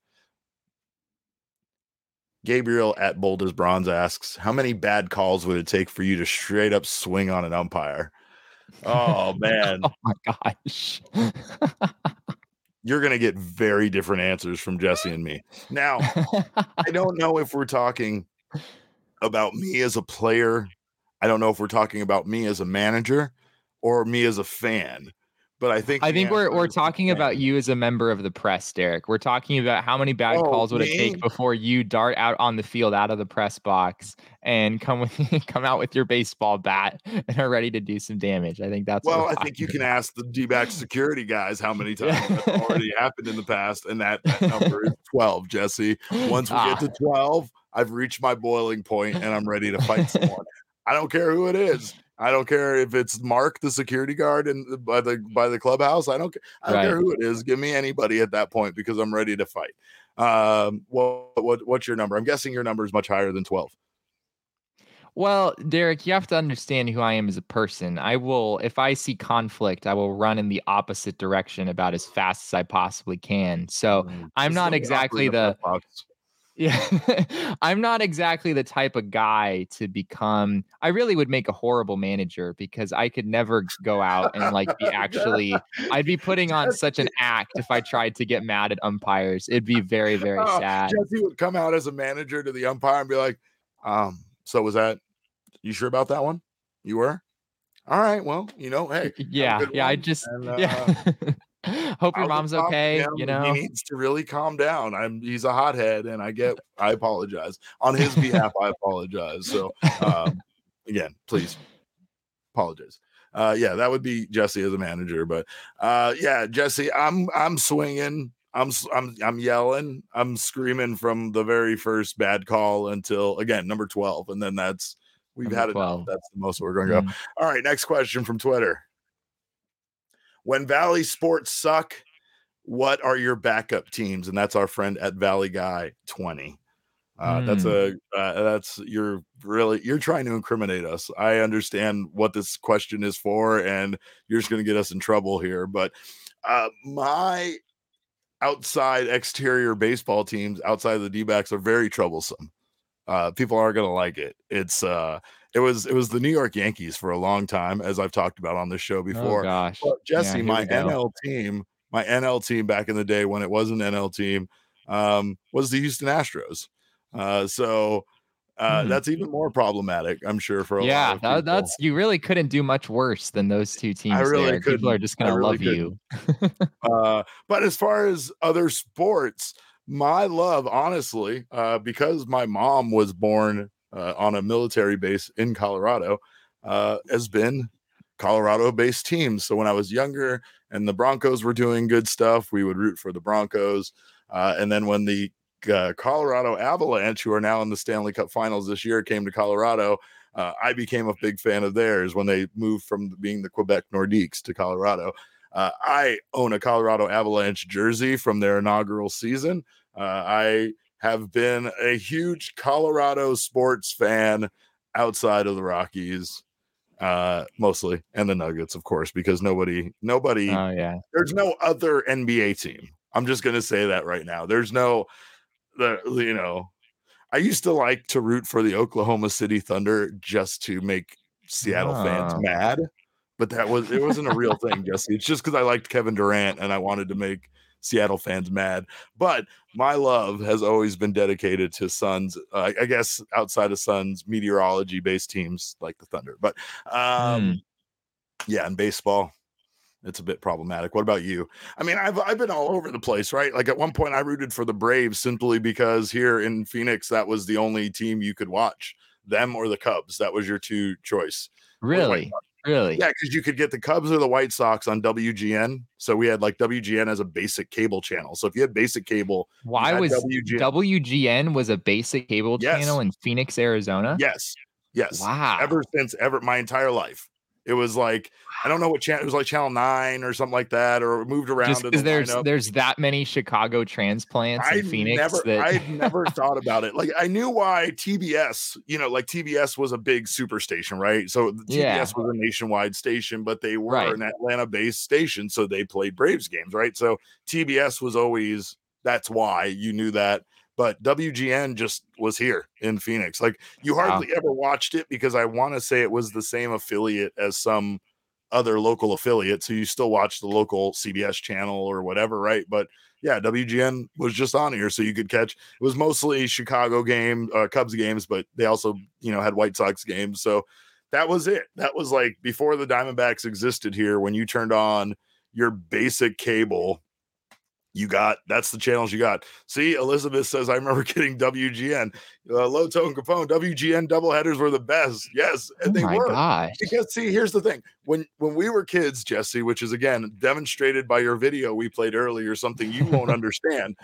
Gabriel at Bold as Bronze asks, how many bad calls would it take for you to straight up swing on an umpire? Oh, man. Oh my gosh. You're going to get very different answers from Jesse and me. Now, I don't know if we're talking about me as a player. I don't know if we're talking about me as a manager or me as a fan. But I think I the think we're answer we're is talking fan. about you as a member of the press, Derek. We're talking about how many bad Oh, calls would it me? take before you dart out on the field out of the press box and come with come out with your baseball bat and are ready to do some damage. I think that's what Well, we're I think you talking can about. ask the D-back security guys how many times Yeah. that's already happened in the past, and that, that number is twelve, Jesse. Once we Ah. get to twelve, I've reached my boiling point, and I'm ready to fight someone. I don't care who it is. I don't care if it's Mark, the security guard, and by the by the clubhouse. I don't care. I don't Right. care who it is. Give me anybody at that point, because I'm ready to fight. Um, what what what's your number? I'm guessing your number is much higher than twelve. Well, Derek, you have to understand who I am as a person. I will, if I see conflict, I will run in the opposite direction about as fast as I possibly can. So Mm, I'm this is not gonna be exactly awkward in the press box. Yeah, I'm not exactly the type of guy to become. I really would make a horrible manager, because I could never go out and like be actually. I'd be putting on such an act if I tried to get mad at umpires. It'd be very, very Oh, sad. Jesse would come out as a manager to the umpire and be like, um, so was that, you sure about that one? You were? All right. Well, you know, hey, have a Yeah, good yeah. I one, just and, uh, yeah. Hope your I'll mom's be talking to okay. him, You and know. he needs to really calm down. I'm he's a hothead, and I get I apologize. On his behalf, I apologize. So um again, please apologize. Uh yeah, that would be Jesse as a manager. But uh yeah, Jesse, I'm I'm swinging. I'm s- I'm I'm yelling. I'm screaming from the very first bad call until, again, number twelve, and then that's we've Number had enough. twelve. That's the most we're going to go. Mm. All right, next question from Twitter. When Valley sports suck, what are your backup teams? And that's our friend at Valley Guy twenty. Uh, that's Mm. a uh, that's you're really you're trying to incriminate us. I understand what this question is for, and you're just going to get us in trouble here. But uh, my outside exterior baseball teams outside of the D-backs are very troublesome. Uh, people aren't going to like it. It's uh, it was it was the New York Yankees for a long time, as I've talked about on this show Oh before. gosh. But Jesse, Yeah, here my we go. N L team, my N L team back in the day when it was an N L team, um, was the Houston Astros. Uh, so uh, Hmm. that's even more problematic, I'm sure, for a lot Yeah, of that, people. that's you really couldn't do much worse than those two teams. I really there. People are couldn't. just I gonna really love you. Uh, but as far as other sports, my love, honestly, uh, because my mom was born uh, on a military base in Colorado, uh, has been Colorado-based teams. So when I was younger and the Broncos were doing good stuff, we would root for the Broncos. Uh, and then when the uh, Colorado Avalanche, who are now in the Stanley Cup Finals this year, came to Colorado, uh, I became a big fan of theirs when they moved from being the Quebec Nordiques to Colorado. Uh, I own a Colorado Avalanche jersey from their inaugural season. Uh, I have been a huge Colorado sports fan outside of the Rockies, uh, mostly, and the Nuggets, of course, because nobody, nobody, Oh yeah. there's no other N B A team. I'm just going to say that right now. There's no, the you know, I used to like to root for the Oklahoma City Thunder just to make Seattle fans Oh. mad. But that was it wasn't a real thing, Jesse. It's just because I liked Kevin Durant and I wanted to make Seattle fans mad. But my love has always been dedicated to Suns. Uh, I guess outside of Suns, meteorology-based teams like the Thunder. But um, Hmm. yeah, in baseball, it's a bit problematic. What about you? I mean, I've I've been all over the place, right? Like at one point, I rooted for the Braves simply because here in Phoenix, that was the only team you could watch. Them or the Cubs. That was your two choice. Or the White Really? Really? Yeah, because you could get the Cubs or the White Sox on W G N. So we had like W G N as a basic cable channel. So if you had basic cable, you Why had was W G N. W G N was a basic cable Yes. channel in Phoenix, Arizona? Yes. Yes. Wow. Ever since ever my entire life. It was like, I don't know what channel, it was like channel nine or something like that, or it moved around. Just in because the there's lineup. there's that many Chicago transplants I in Phoenix never, that I never thought about it. Like I knew why T B S, you know, like T B S was a big super station, right? So the Yeah. T B S was a nationwide station, but they were Right. an Atlanta-based station, so they played Braves games, right? So T B S was always, that's why you knew that. But W G N just was here in Phoenix. Like you hardly Wow. ever watched it because I want to say it was the same affiliate as some other local affiliate. So you still watch the local C B S channel or whatever, right? But yeah, W G N was just on here, so you could catch. It was mostly Chicago game, uh, Cubs games, but they also, you know, had White Sox games. So that was it. That was like before the Diamondbacks existed here. When you turned on your basic cable, you got, that's the channels you got. See, Elizabeth says, I remember getting W G N, uh, Low Tone Capone, W G N doubleheaders were the best. Yes, and Oh they my were. gosh. Because see, here's the thing. When when we were kids, Jesse, which is again demonstrated by your video we played earlier, something you won't understand.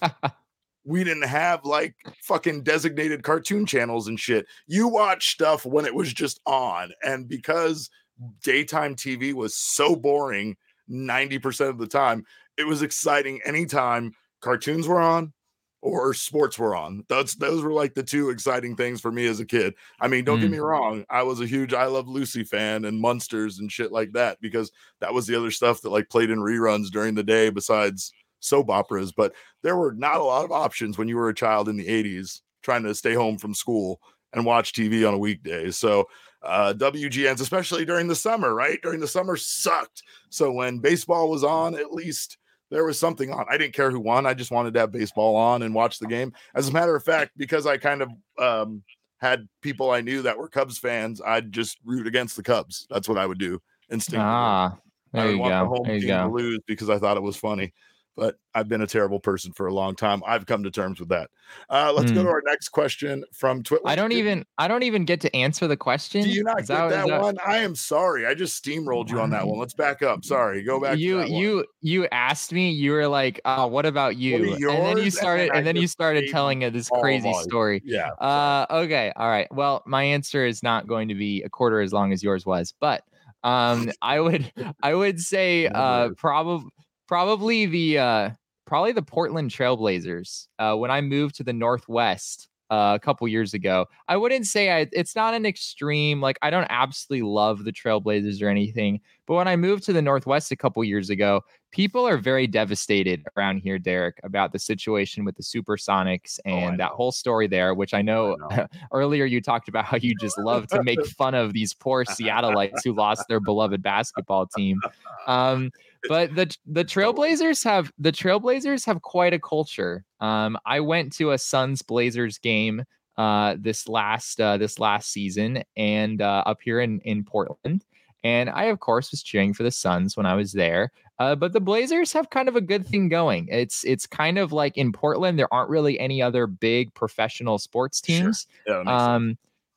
We didn't have like fucking designated cartoon channels and shit. You watch stuff when it was just on. And because daytime T V was so boring ninety percent of the time, it was exciting anytime cartoons were on or sports were on. That's those were like the two exciting things for me as a kid. I mean, don't Mm. get me wrong, I was a huge I Love Lucy fan and Munsters and shit like that, because that was the other stuff that like played in reruns during the day besides soap operas. But there were not a lot of options when you were a child in the eighties trying to stay home from school and watch T V on a weekday. So uh W G Ns, especially during the summer, right? During the summer sucked. So when baseball was on, at least there was something on. I didn't care who won. I just wanted to have baseball on and watch the game. As a matter of fact, because I kind of um, had people I knew that were Cubs fans, I'd just root against the Cubs. That's what I would do instinctively. Ah, I there would you want the go. home There you team to go. lose because I thought it was funny. But I've been a terrible person for a long time. I've come to terms with that. Uh, let's go Hmm. to our next question from Twitter. I don't even I don't even get to answer the question. Do you not Is get that, is one? I am sorry. I just steamrolled you on that one. Let's back up. Sorry. Go back You to that one. you you asked me. You were like, "Oh, what about you?" What are And then you yours? started And then I and then you just started gave telling it this all of crazy ours. story. Yeah. Uh, okay, all right. Well, my answer is not going to be a quarter as long as yours was, but um, I would I would say uh Never. probably probably the uh probably the Portland Trailblazers. Uh, when I moved to the Northwest uh, a couple years ago, I wouldn't say I, it's not an extreme. Like I don't absolutely love the Trailblazers or anything, but when I moved to the Northwest a couple years ago, people are very devastated around here, Derek, about the situation with the Supersonics and that know. whole story there, which I know, I know. earlier you talked about how you just love to make fun of these poor Seattleites who lost their beloved basketball team. Um, but the the Trailblazers have the Trailblazers have quite a culture. Um, I went to a Suns Blazers game uh this last uh this last season and uh up here in in Portland, and I of course was cheering for the Suns when I was there. Uh, but the Blazers have kind of a good thing going. It's it's kind of like in Portland there aren't really any other big professional sports teams. Sure. Yeah, that makes sense. Um,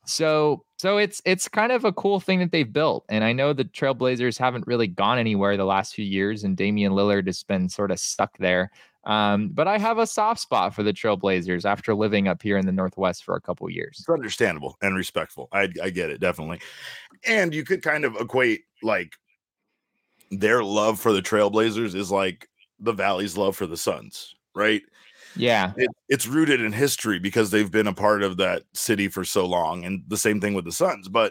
so so it's it's kind of a cool thing that they've built. And I know the Trailblazers haven't really gone anywhere the last few years, and Damian Lillard has been sort of stuck there. Um, but I have a soft spot for the Trailblazers after living up here in the Northwest for a couple years. It's understandable and respectful. I, I get it, definitely. And you could kind of equate like their love for the Trailblazers is like the Valley's love for the Suns, right? Yeah. It, it's rooted in history because they've been a part of that city for so long, and the same thing with the Suns. But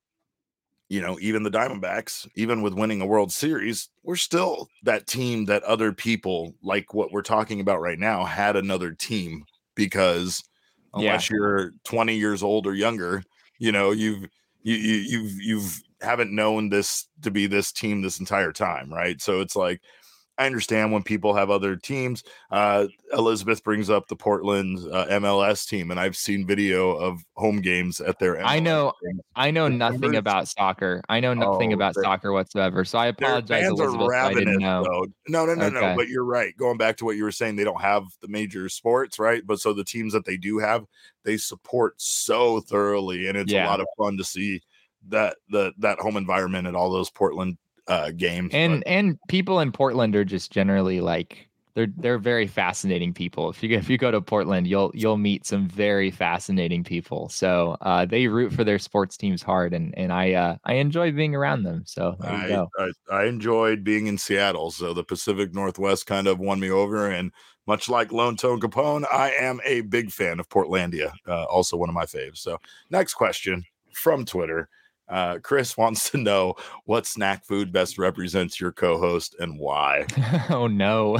you know, even the Diamondbacks, even with winning a World Series, we're still that team that other people, like what we're talking about right now, had another team, because unless Yeah. you're twenty years old or younger, you know, you've you, you you've you've haven't known this to be this team this entire time, right? So it's like, I understand when people have other teams. Uh, Elizabeth brings up the Portland uh, M L S team, and I've seen video of home games at their M L S I know games. I know The nothing numbers- about soccer. I know nothing Oh, about they're- soccer whatsoever. So I Their apologize, fans are Elizabeth, that I didn't ravenous, know. though. No, no, no, no. Okay. But you're right. Going back to what you were saying, they don't have the major sports, right? But so the teams that they do have, they support so thoroughly, and it's Yeah. a lot of fun to see that the that home environment at all those Portland uh, games. And But and people in Portland are just generally like they're they're very fascinating people. If you if you go to Portland, you'll you'll meet some very fascinating people. So uh, they root for their sports teams hard, and and I uh, I enjoy being around them. So there you I, go. I I enjoyed being in Seattle, so the Pacific Northwest kind of won me over. And much like Lone Tone Capone, I am a big fan of Portlandia, uh, also one of my faves. So next question from Twitter. Uh, Chris wants to know what snack food best represents your co-host and why. Oh no.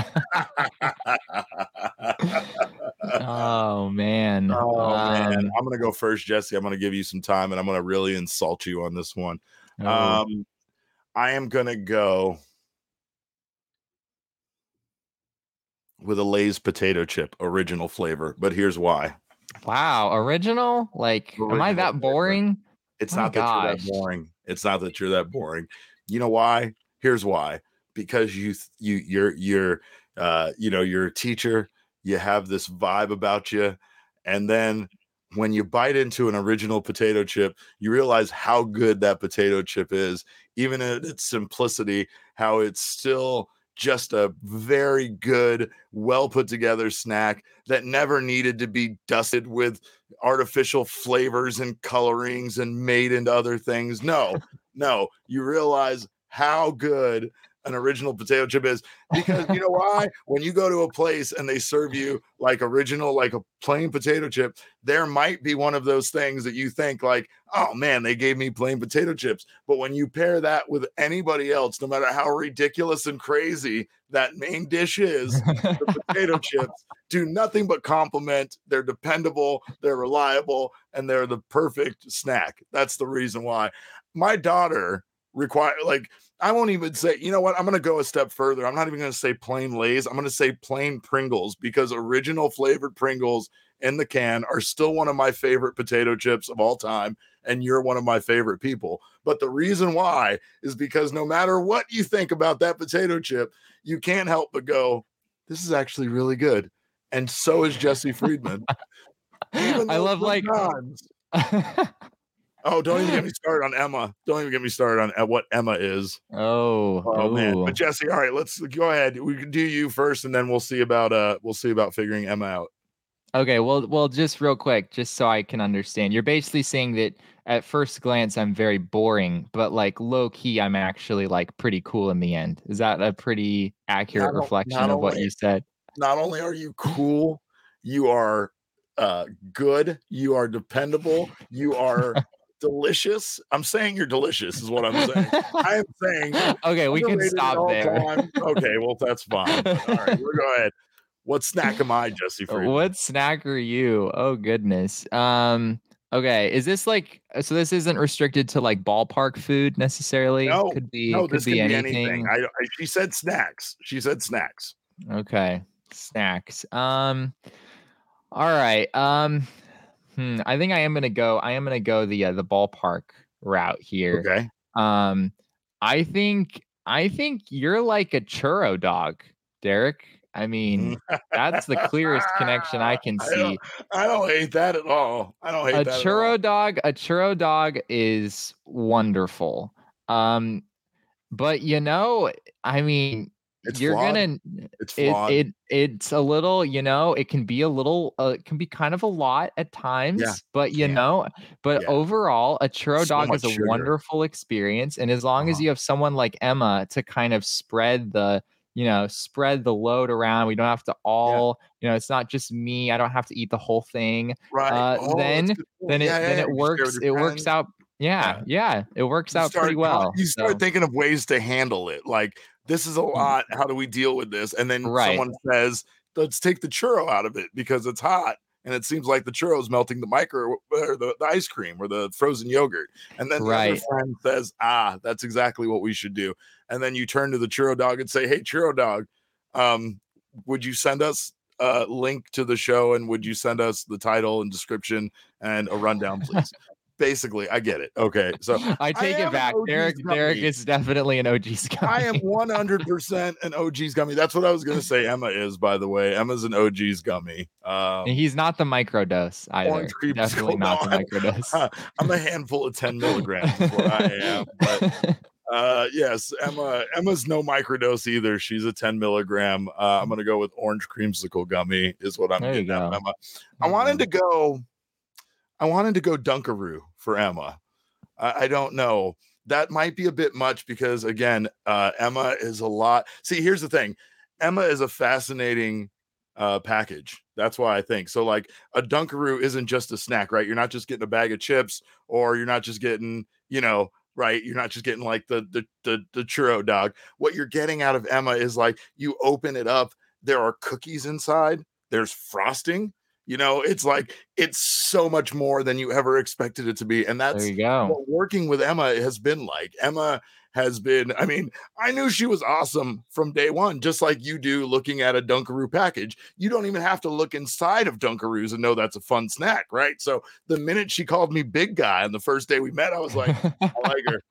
Oh man. Oh um, man, I'm gonna go first, Jesse. I'm gonna give you some time, and I'm gonna really insult you on this one. oh. Um, I am gonna go with a Lay's potato chip original flavor, but here's why. Wow, original? Like, am I Original that flavor. boring? It's My not that you're gosh. that boring. It's not that you're that boring. You know why? Here's why. Because you th- you you're you're uh you know, you're a teacher, you have this vibe about you, and then when you bite into an original potato chip, you realize how good that potato chip is, even in its simplicity, how it's still just a very good, well put together snack that never needed to be dusted with artificial flavors and colorings and made into other things. No, no, you realize how good an original potato chip is, because you know why? When you go to a place and they serve you like original, like a plain potato chip, there might be one of those things that you think like, oh man, they gave me plain potato chips. But when you pair that with anybody else, no matter how ridiculous and crazy that main dish is, the potato chips do nothing but compliment. They're dependable, they're reliable, and they're the perfect snack. That's the reason why. My daughter require like I won't even say, you know what? I'm going to go a step further. I'm not even going to say plain Lay's. I'm going to say plain Pringles, because original flavored Pringles in the can are still one of my favorite potato chips of all time. And you're one of my favorite people. But the reason why is because no matter what you think about that potato chip, you can't help but go, this is actually really good. And so is Jesse Friedman. I love like Oh, don't even get me started on Emma. Don't even get me started on uh, what Emma is. oh, Oh man. ooh. But Jesse, all right, let's go ahead. We can do you first, and then we'll see about uh we'll see about figuring Emma out. Okay, well, well, just real quick, just so I can understand, you're basically saying that at first glance I'm very boring, but like low key, I'm actually like pretty cool in the end. Is that a pretty accurate Not o- reflection not of what only- you said? Not only are you cool, you are uh good, you are dependable, you are delicious. I'm saying you're delicious is what I'm saying. I am saying Okay, we can underrated at stop all there. time. Okay, well that's fine. But all right, we'll go ahead. What snack am I, Jesse Friedman? What snack are you? Oh goodness. Um. Okay. Is this like so? This isn't restricted to like ballpark food necessarily. No, could be. no, could this be can be anything. anything. I, I she said snacks. She said snacks. Okay. Snacks. Um. All right. Um. Hmm, I think I am gonna go. I am gonna go the uh, the ballpark route here. Okay. Um. I think. I think you're like a churro dog, Derek. I mean, that's the clearest connection I can I see. don't, I don't hate that at all. I don't hate A that at all. churro dog, a churro dog is wonderful. Um, but you know, I mean, It's you're flawed. gonna It's it, flawed. it it's a little, you know, it can be a little uh, it can be kind of a lot at times, Yeah, but you can. know, but Yeah. overall, a churro So dog much is a sugar. wonderful experience. And as long as Uh-huh. you have someone like Emma to kind of spread the you know, spread the load around. We don't have to all, you know, it's not just me. I don't have to eat the whole thing. Right. Uh, Oh, that's a then, good point. then it, Yeah, then yeah, it you share with works. your It works friends. out. Yeah, yeah, it works You out start pretty com- well. You start So, thinking of ways to handle it. Like, this is a lot. How do we deal with this? And then Right. someone says, let's take the churro out of it because it's hot. And it seems like the churro is melting the micro or the, the ice cream or the frozen yogurt. And then the other Right. friend says, ah, that's exactly what we should do. And then you turn to the churro dog and say, hey, churro dog, um, would you send us a link to the show, and would you send us the title and description and a rundown, please? Basically, I get it. Okay, so I take am it an back. O G's Derek, Derek gummy. is definitely an O G scummy. I am one hundred percent an O G's gummy. That's what I was going to say. Emma is, by the way. Emma's an O G's gummy. Um, And he's not the microdose either. orange cream Definitely skull. not No, the I'm- microdose. I'm a handful of ten milligrams is what I am. But Uh, yes, Emma. Emma's no microdose either. She's a ten milligram. Uh, I'm gonna go with orange creamsicle gummy. Is what I'm There you getting at go. Emma. I wanted to go. I wanted to go Dunkaroo for Emma. I, I don't know. That might be a bit much because again, uh, Emma is a lot. See, here's the thing. Emma is a fascinating uh, package. That's why I think so. Like a Dunkaroo isn't just a snack, right? You're not just getting a bag of chips, or you're not just getting, you know, right? You're not just getting like the the the, the churro dog. What you're getting out of Emma is like you open it up. There are cookies inside. There's frosting. You know, it's like it's so much more than you ever expected it to be. And that's There you go. what working with Emma has been like. Emma has been, I mean, I knew she was awesome from day one, just like you do looking at a Dunkaroo package. You don't even have to look inside of Dunkaroos and know that's a fun snack, right? So the minute she called me big guy on the first day we met, I was like, I like her.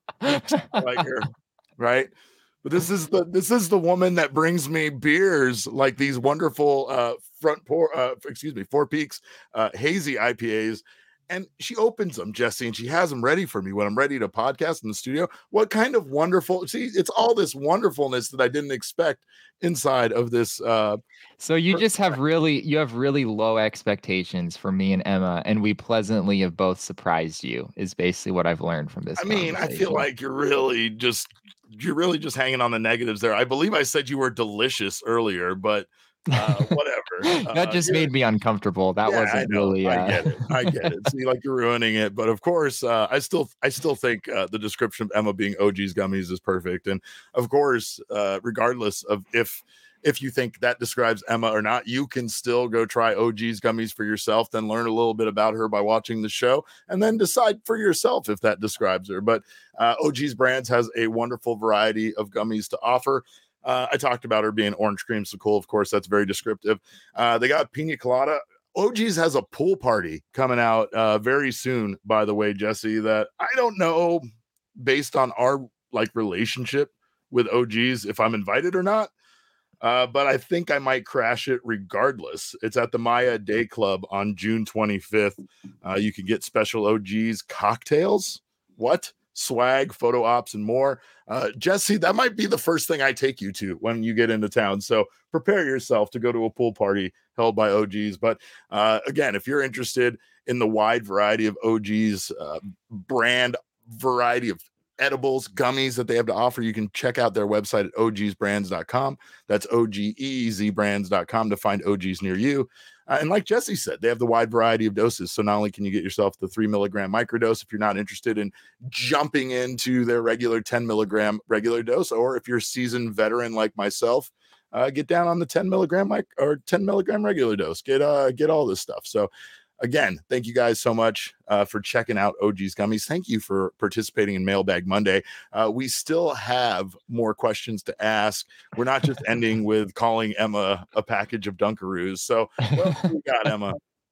I like her, right? But this is the this is the woman that brings me beers like these wonderful uh front pour uh excuse me Four Peaks uh hazy I P As, and she opens them, Jesse, and she has them ready for me when I'm ready to podcast in the studio. What kind of wonderful, see, it's all this wonderfulness that I didn't expect inside of this uh So you just have really you have really low expectations for me and Emma, and we pleasantly have both surprised you, is basically what I've learned from this. I mean, I feel conversation. like you're really just you're really just hanging on the negatives there. I believe I said you were delicious earlier, but uh whatever. that Uh, just you're- made me uncomfortable. That Yeah, I wasn't know. really. I Uh... get it. I get it. See, like you're ruining it, but of course, uh, I still, I still think uh, the description of Emma being O G's gummies is perfect, and of course, uh, regardless of if if you think that describes Emma or not, you can still go try O G's gummies for yourself. Then learn a little bit about her by watching the show, and then decide for yourself if that describes her. But uh, O G's Brands has a wonderful variety of gummies to offer. Uh, I talked about her being orange creamsicle. Of course, that's very descriptive. Uh, they got pina colada. O G's has a pool party coming out uh, very soon, by the way, Jesse, that I don't know based on our like relationship with O G's if I'm invited or not. Uh, but I think I might crash it regardless. It's at the Maya Day Club on June twenty-fifth. Uh, you can get special O G's cocktails. What? Swag, photo ops, and more. Uh, Jesse, that might be the first thing I take you to when you get into town. So prepare yourself to go to a pool party held by O G's. But uh, again, if you're interested in the wide variety of O G's uh, brand variety of edibles, gummies that they have to offer, you can check out their website at O Gs brands dot com. That's O G E Z brands dot com to find O Gs near you. Uh, and like Jesse said, they have the wide variety of doses. So not only can you get yourself the three milligram microdose if you're not interested in jumping into their regular ten milligram regular dose, or if you're a seasoned veteran like myself, uh, get down on the ten milligram mic or ten milligram regular dose. Get uh get all this stuff. So again, thank you guys so much uh, for checking out O G's Gummies. Thank you for participating in Mailbag Monday. Uh, we still have more questions to ask. We're not just ending with calling Emma a package of Dunkaroos. So what else we got, Emma?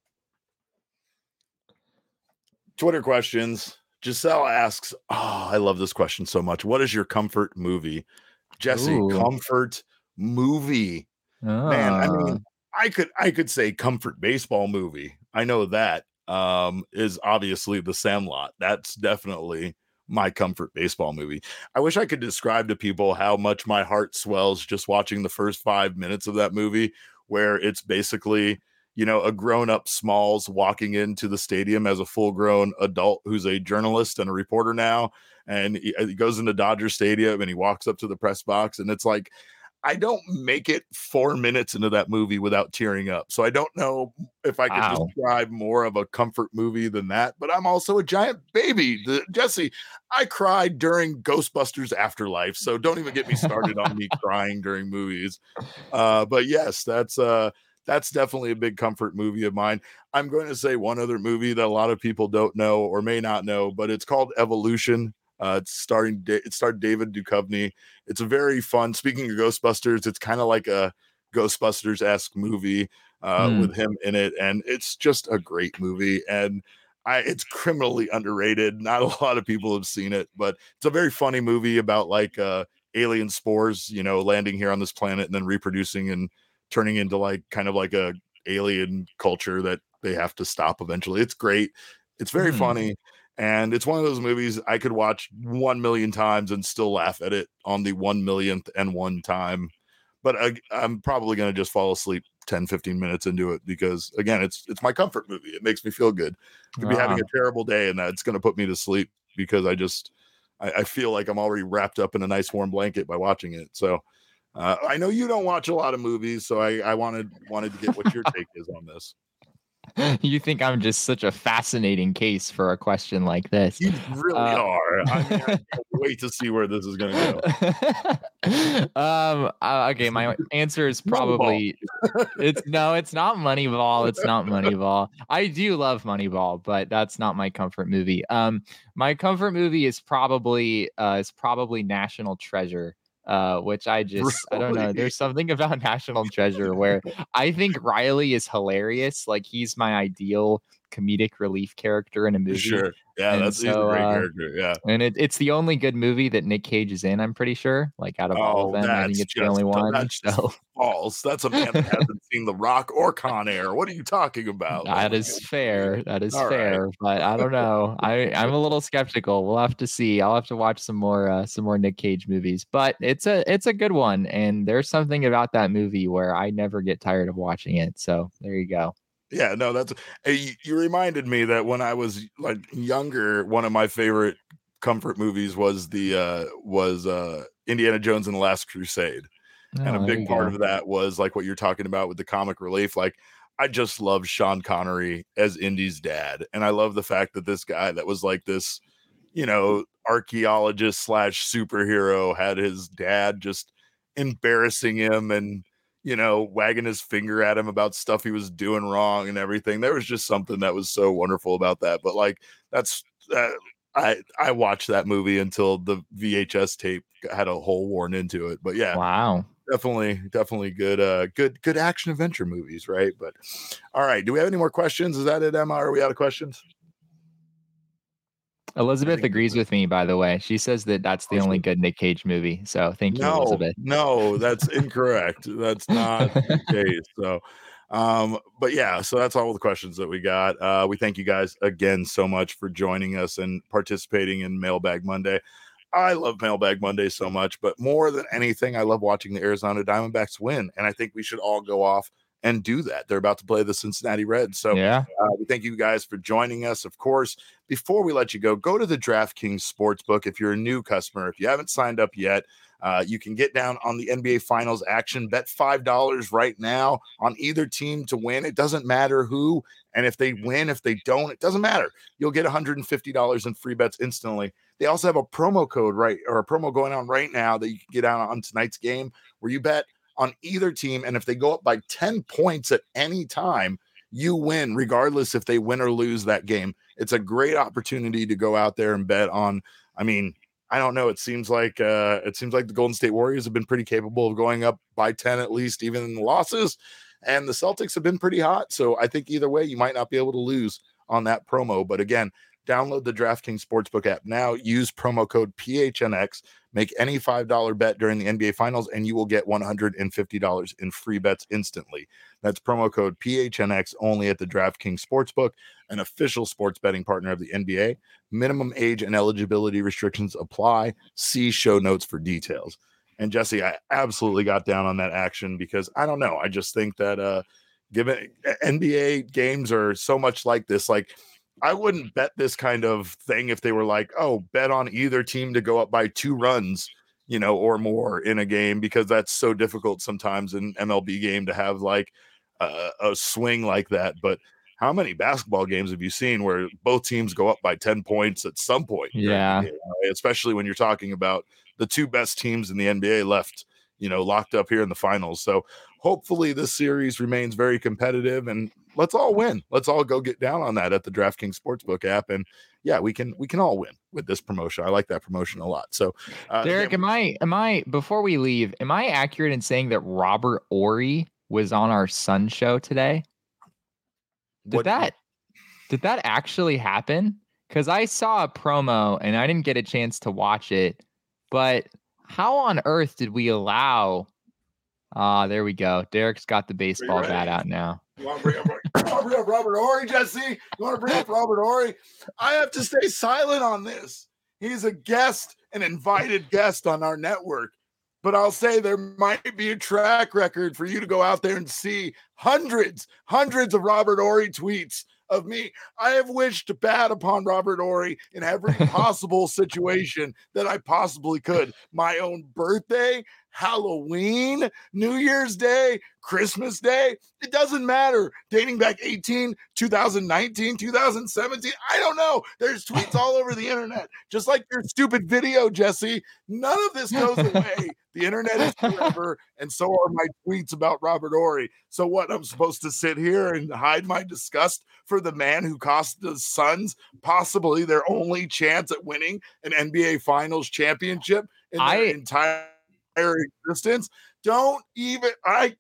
Twitter questions. Giselle asks, oh, I love this question so much. What is your comfort movie? Jesse, Ooh. comfort movie. Man, I mean, Ah. I could I could say comfort baseball movie. I know that um, is obviously The Sandlot. That's definitely my comfort baseball movie. I wish I could describe to people how much my heart swells just watching the first five minutes of that movie, where it's basically, you know, a grown-up Smalls walking into the stadium as a full-grown adult who's a journalist and a reporter now, and he, he goes into Dodger Stadium and he walks up to the press box, and it's like, I don't make it four minutes into that movie without tearing up. So I don't know if I could Wow. describe more of a comfort movie than that, but I'm also a giant baby. The, Jesse, I cried during Ghostbusters Afterlife. So don't even get me started on me crying during movies. Uh, but yes, that's uh, that's definitely a big comfort movie of mine. I'm going to say one other movie that a lot of people don't know or may not know, but it's called Evolution. Uh, it's starring, it starred David Duchovny. It's a very fun, speaking of Ghostbusters, it's kind of like a Ghostbusters-esque movie uh, Hmm. with him in it. And it's just a great movie. And I, it's criminally underrated. Not a lot of people have seen it, but it's a very funny movie about like uh, alien spores, you know, landing here on this planet and then reproducing and turning into like kind of like a alien culture that they have to stop eventually. It's great. It's very Hmm. funny. And it's one of those movies I could watch one million times and still laugh at it on the one millionth and one time. But I, I'm probably going to just fall asleep ten, fifteen minutes into it because, again, it's it's my comfort movie. It makes me feel good. Could be Wow. having a terrible day, and that's going to put me to sleep because I just I, I feel like I'm already wrapped up in a nice warm blanket by watching it. So uh, I know you don't watch a lot of movies, so I, I wanted wanted to get what your take is on this. You think I'm just such a fascinating case for a question like this? You really Uh, are. I, mean, I can't wait to see where this is going to go. um. uh, okay, my answer is probably it's no, it's not Moneyball. It's not Moneyball. I do love Moneyball, but that's not my comfort movie. Um, my comfort movie is probably uh is probably National Treasure. Uh, which I just I don't know. Really? There's something about National Treasure where I think Riley is hilarious. Like he's my ideal comedic relief character in a movie. Sure. Yeah, And that's he's a so, great uh, character. Yeah. And it, it's the only good movie that Nick Cage is in, I'm pretty sure. Like out of all of Oh, them, I think that's it's the only just- one. that's just So false. That's a man that hasn't seen The Rock or Con Air. What are you talking about? Oh that my is God. fair. That is All right. fair. But I don't know. I, I'm a little skeptical. We'll have to see. I'll have to watch some more uh, some more Nick Cage movies. But it's a it's a good one. And there's something about that movie where I never get tired of watching it. So there you go. Yeah, no, that's hey, you, you reminded me that when I was like younger, one of my favorite comfort movies was the uh was uh Indiana Jones and the Last Crusade. And a Oh, there big you part go. of that was like what you're talking about with the comic relief. Like I just love Sean Connery as Indy's dad. And I love the fact that this guy that was like this, you know, archaeologist slash superhero had his dad just embarrassing him and, you know, wagging his finger at him about stuff he was doing wrong and everything. There was just something that was so wonderful about that. But like, that's, uh, I, I watched that movie until the V H S tape had a hole worn into it. But yeah, Wow. definitely, definitely good, uh, good, good action adventure movies. Right. But all right. Do we have any more questions? Is that it, Emma? Are we out of questions? Elizabeth think agrees that's it. with me, by the way. She says that that's the Oh, only she- good Nick Cage movie. So thank you, No, Elizabeth. no, that's incorrect. That's not the case. So, um, but yeah, so that's all the questions that we got. Uh, we thank you guys again so much for joining us and participating in Mailbag Monday. I love Mailbag Monday so much, but more than anything, I love watching the Arizona Diamondbacks win. And I think we should all go off and do that. They're about to play the Cincinnati Reds. So Yeah. uh, we thank you guys for joining us. Of course, before we let you go, go to the DraftKings Sportsbook. If you're a new customer, if you haven't signed up yet, uh, you can get down on the N B A Finals action. Bet five dollars right now on either team to win. It doesn't matter who. And if they win, if they don't, it doesn't matter. You'll get one hundred fifty dollars in free bets instantly. They also have a promo code, right, or a promo going on right now that you can get out on tonight's game where you bet on either team. And if they go up by ten points at any time, you win, regardless if they win or lose that game. It's a great opportunity to go out there and bet on. I mean, I don't know. It seems like uh, it seems like the Golden State Warriors have been pretty capable of going up by ten at least, even in the losses. And the Celtics have been pretty hot. So I think either way, you might not be able to lose on that promo. But again, download the DraftKings Sportsbook app now. Use promo code P H N X. Make any five dollar bet during the N B A Finals, and you will get one hundred fifty dollars in free bets instantly. That's promo code P H N X only at the DraftKings Sportsbook, an official sports betting partner of the N B A. Minimum age and eligibility restrictions apply. See show notes for details. And Jesse, I absolutely got down on that action because I don't know. I just think that uh, given N B A games are so much like this, like I wouldn't bet this kind of thing if they were like, oh, bet on either team to go up by two runs, you know, or more in a game, because that's so difficult sometimes in M L B game to have like a, a swing like that. But how many basketball games have you seen where both teams go up by ten points at some point? Yeah. Game, right? Especially when you're talking about the two best teams in the N B A left, you know, locked up here in the finals. So hopefully this series remains very competitive, and let's all win. Let's all go get down on that at the DraftKings Sportsbook app. And yeah, we can, we can all win with this promotion. I like that promotion a lot. So uh, Derek, again, am I am I before we leave, am I accurate in saying that Robert Ory was on our Sun show today? Did what- that did that actually happen? Because I saw a promo and I didn't get a chance to watch it. But how on earth did we allow? Ah, there we go. Derek's got the baseball ready? bat out now. You want to bring up You want to bring up Robert Horry, Jesse? You want to bring up Robert Horry? I have to stay silent on this. He's a guest, an invited guest on our network. But I'll say there might be a track record for you to go out there and see hundreds, hundreds of Robert Horry tweets of me. I have wished bad upon Robert Horry in every possible situation that I possibly could. My own birthday, Halloween, New Year's Day, Christmas Day. It doesn't matter. Dating back eighteen, two thousand nineteen, two thousand seventeen. I don't know. There's tweets all over the internet. Just like your stupid video, Jesse. None of this goes away. The internet is forever, and so are my tweets about Robert Horry. So what, I'm supposed to sit here and hide my disgust for the man who cost the Suns possibly their only chance at winning an N B A Finals championship in their I, entire existence? Don't even I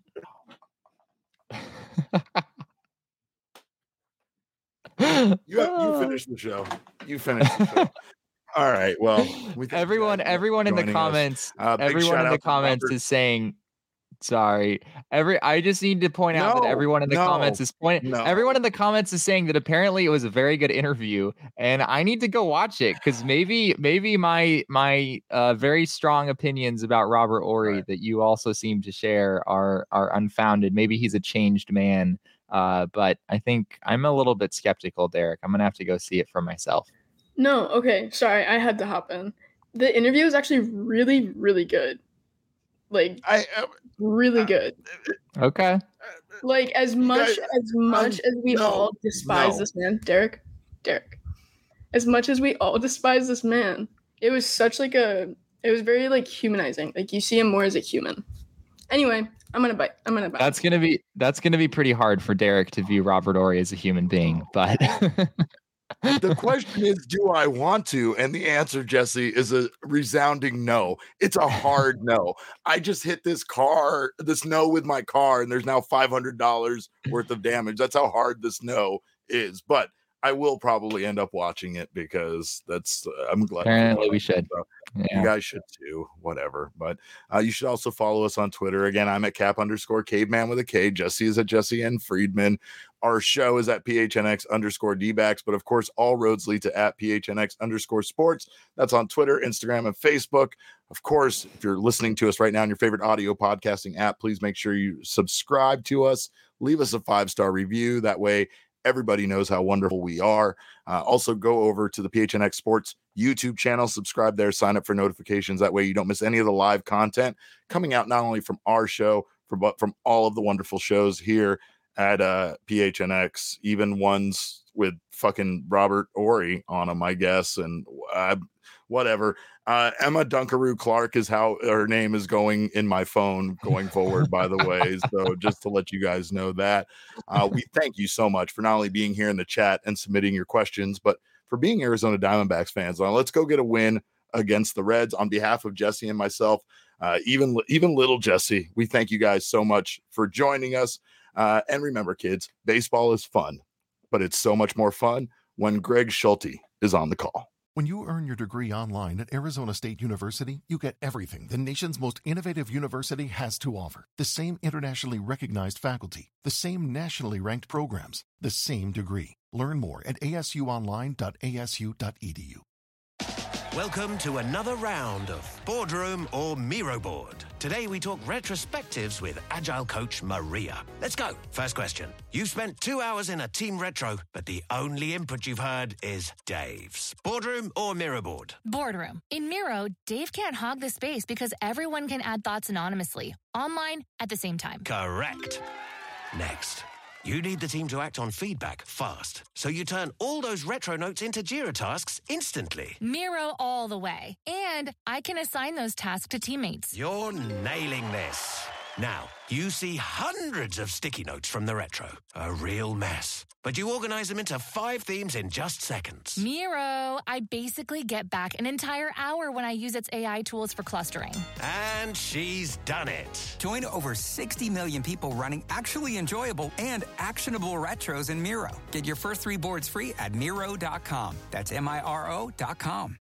you have, you finish the show. You finish the show. All right. Well, we everyone, everyone in the comments, uh, everyone in the comments Robert. is saying, sorry. Every, I just need to point out no, that everyone in the no, comments is pointing. No. Everyone in the comments is saying that apparently it was a very good interview, and I need to go watch it because maybe, maybe my my uh, very strong opinions about Robert Horry right. that you also seem to share are are unfounded. Maybe he's a changed man, uh, but I think I'm a little bit skeptical, Derek. I'm gonna have to go see it for myself. No, okay, sorry, I had to hop in. The interview was actually really, really good. Like, I uh, really uh, good. Okay. Like, as much as much as we no, all despise no. this man, Derek, Derek, as much as we all despise this man, it was such like a, it was very like humanizing. Like, you see him more as a human. Anyway, I'm gonna bite. I'm gonna bite. That's gonna be that's gonna be pretty hard for Derek to view Robert Horry as a human being, but. The question is, do I want to? And the answer, Jesse, is a resounding no. It's a hard no. I just hit this car, this no with my car, and there's now five hundred dollars worth of damage. That's how hard this no is. But I will probably end up watching it because that's, uh, I'm glad. Apparently we should. So yeah. You guys should too, whatever. But uh, you should also follow us on Twitter. Again, I'm at cap underscore caveman with a K. Jesse is at Jesse N. Friedman. Our show is at P H N X underscore D-backs, but of course, all roads lead to at P H N X underscore sports. That's on Twitter, Instagram, and Facebook. Of course, if you're listening to us right now in your favorite audio podcasting app, please make sure you subscribe to us. Leave us a five-star review. That way, everybody knows how wonderful we are. Uh, also, go over to the P H N X Sports YouTube channel, subscribe there, sign up for notifications. That way, you don't miss any of the live content coming out not only from our show, from, but from all of the wonderful shows here at uh, P H N X, even ones with fucking Robert Horry on them, I guess, and uh, whatever. Uh, Emma Dunkaroo Clark is how her name is going in my phone going forward, by the way. So just to let you guys know that. Uh, we thank you so much for not only being here in the chat and submitting your questions, but for being Arizona Diamondbacks fans. Now, let's go get a win against the Reds on behalf of Jesse and myself. Uh, even, even little Jesse, we thank you guys so much for joining us. Uh, and remember, kids, baseball is fun, but it's so much more fun when Greg Schulte is on the call. When you earn your degree online at Arizona State University, you get everything the nation's most innovative university has to offer. The same internationally recognized faculty, the same nationally ranked programs, the same degree. Learn more at a s u online dot a s u dot e d u. Welcome to another round of Boardroom or Miro Board. Today we talk retrospectives with Agile coach Maria. Let's go. First question. You've spent two hours in a team retro, but the only input you've heard is Dave's. Boardroom or Miro Board? Boardroom. In Miro, Dave can't hog the space because everyone can add thoughts anonymously, online at the same time. Correct. Next. You need the team to act on feedback fast, so you turn all those retro notes into Jira tasks instantly. Miro all the way. And I can assign those tasks to teammates. You're nailing this. Now, you see hundreds of sticky notes from the retro. A real mess. But you organize them into five themes in just seconds. Miro, I basically get back an entire hour when I use its A I tools for clustering. And she's done it. Join over sixty million people running actually enjoyable and actionable retros in Miro. Get your first three boards free at Miro dot com. That's M I R O dot com.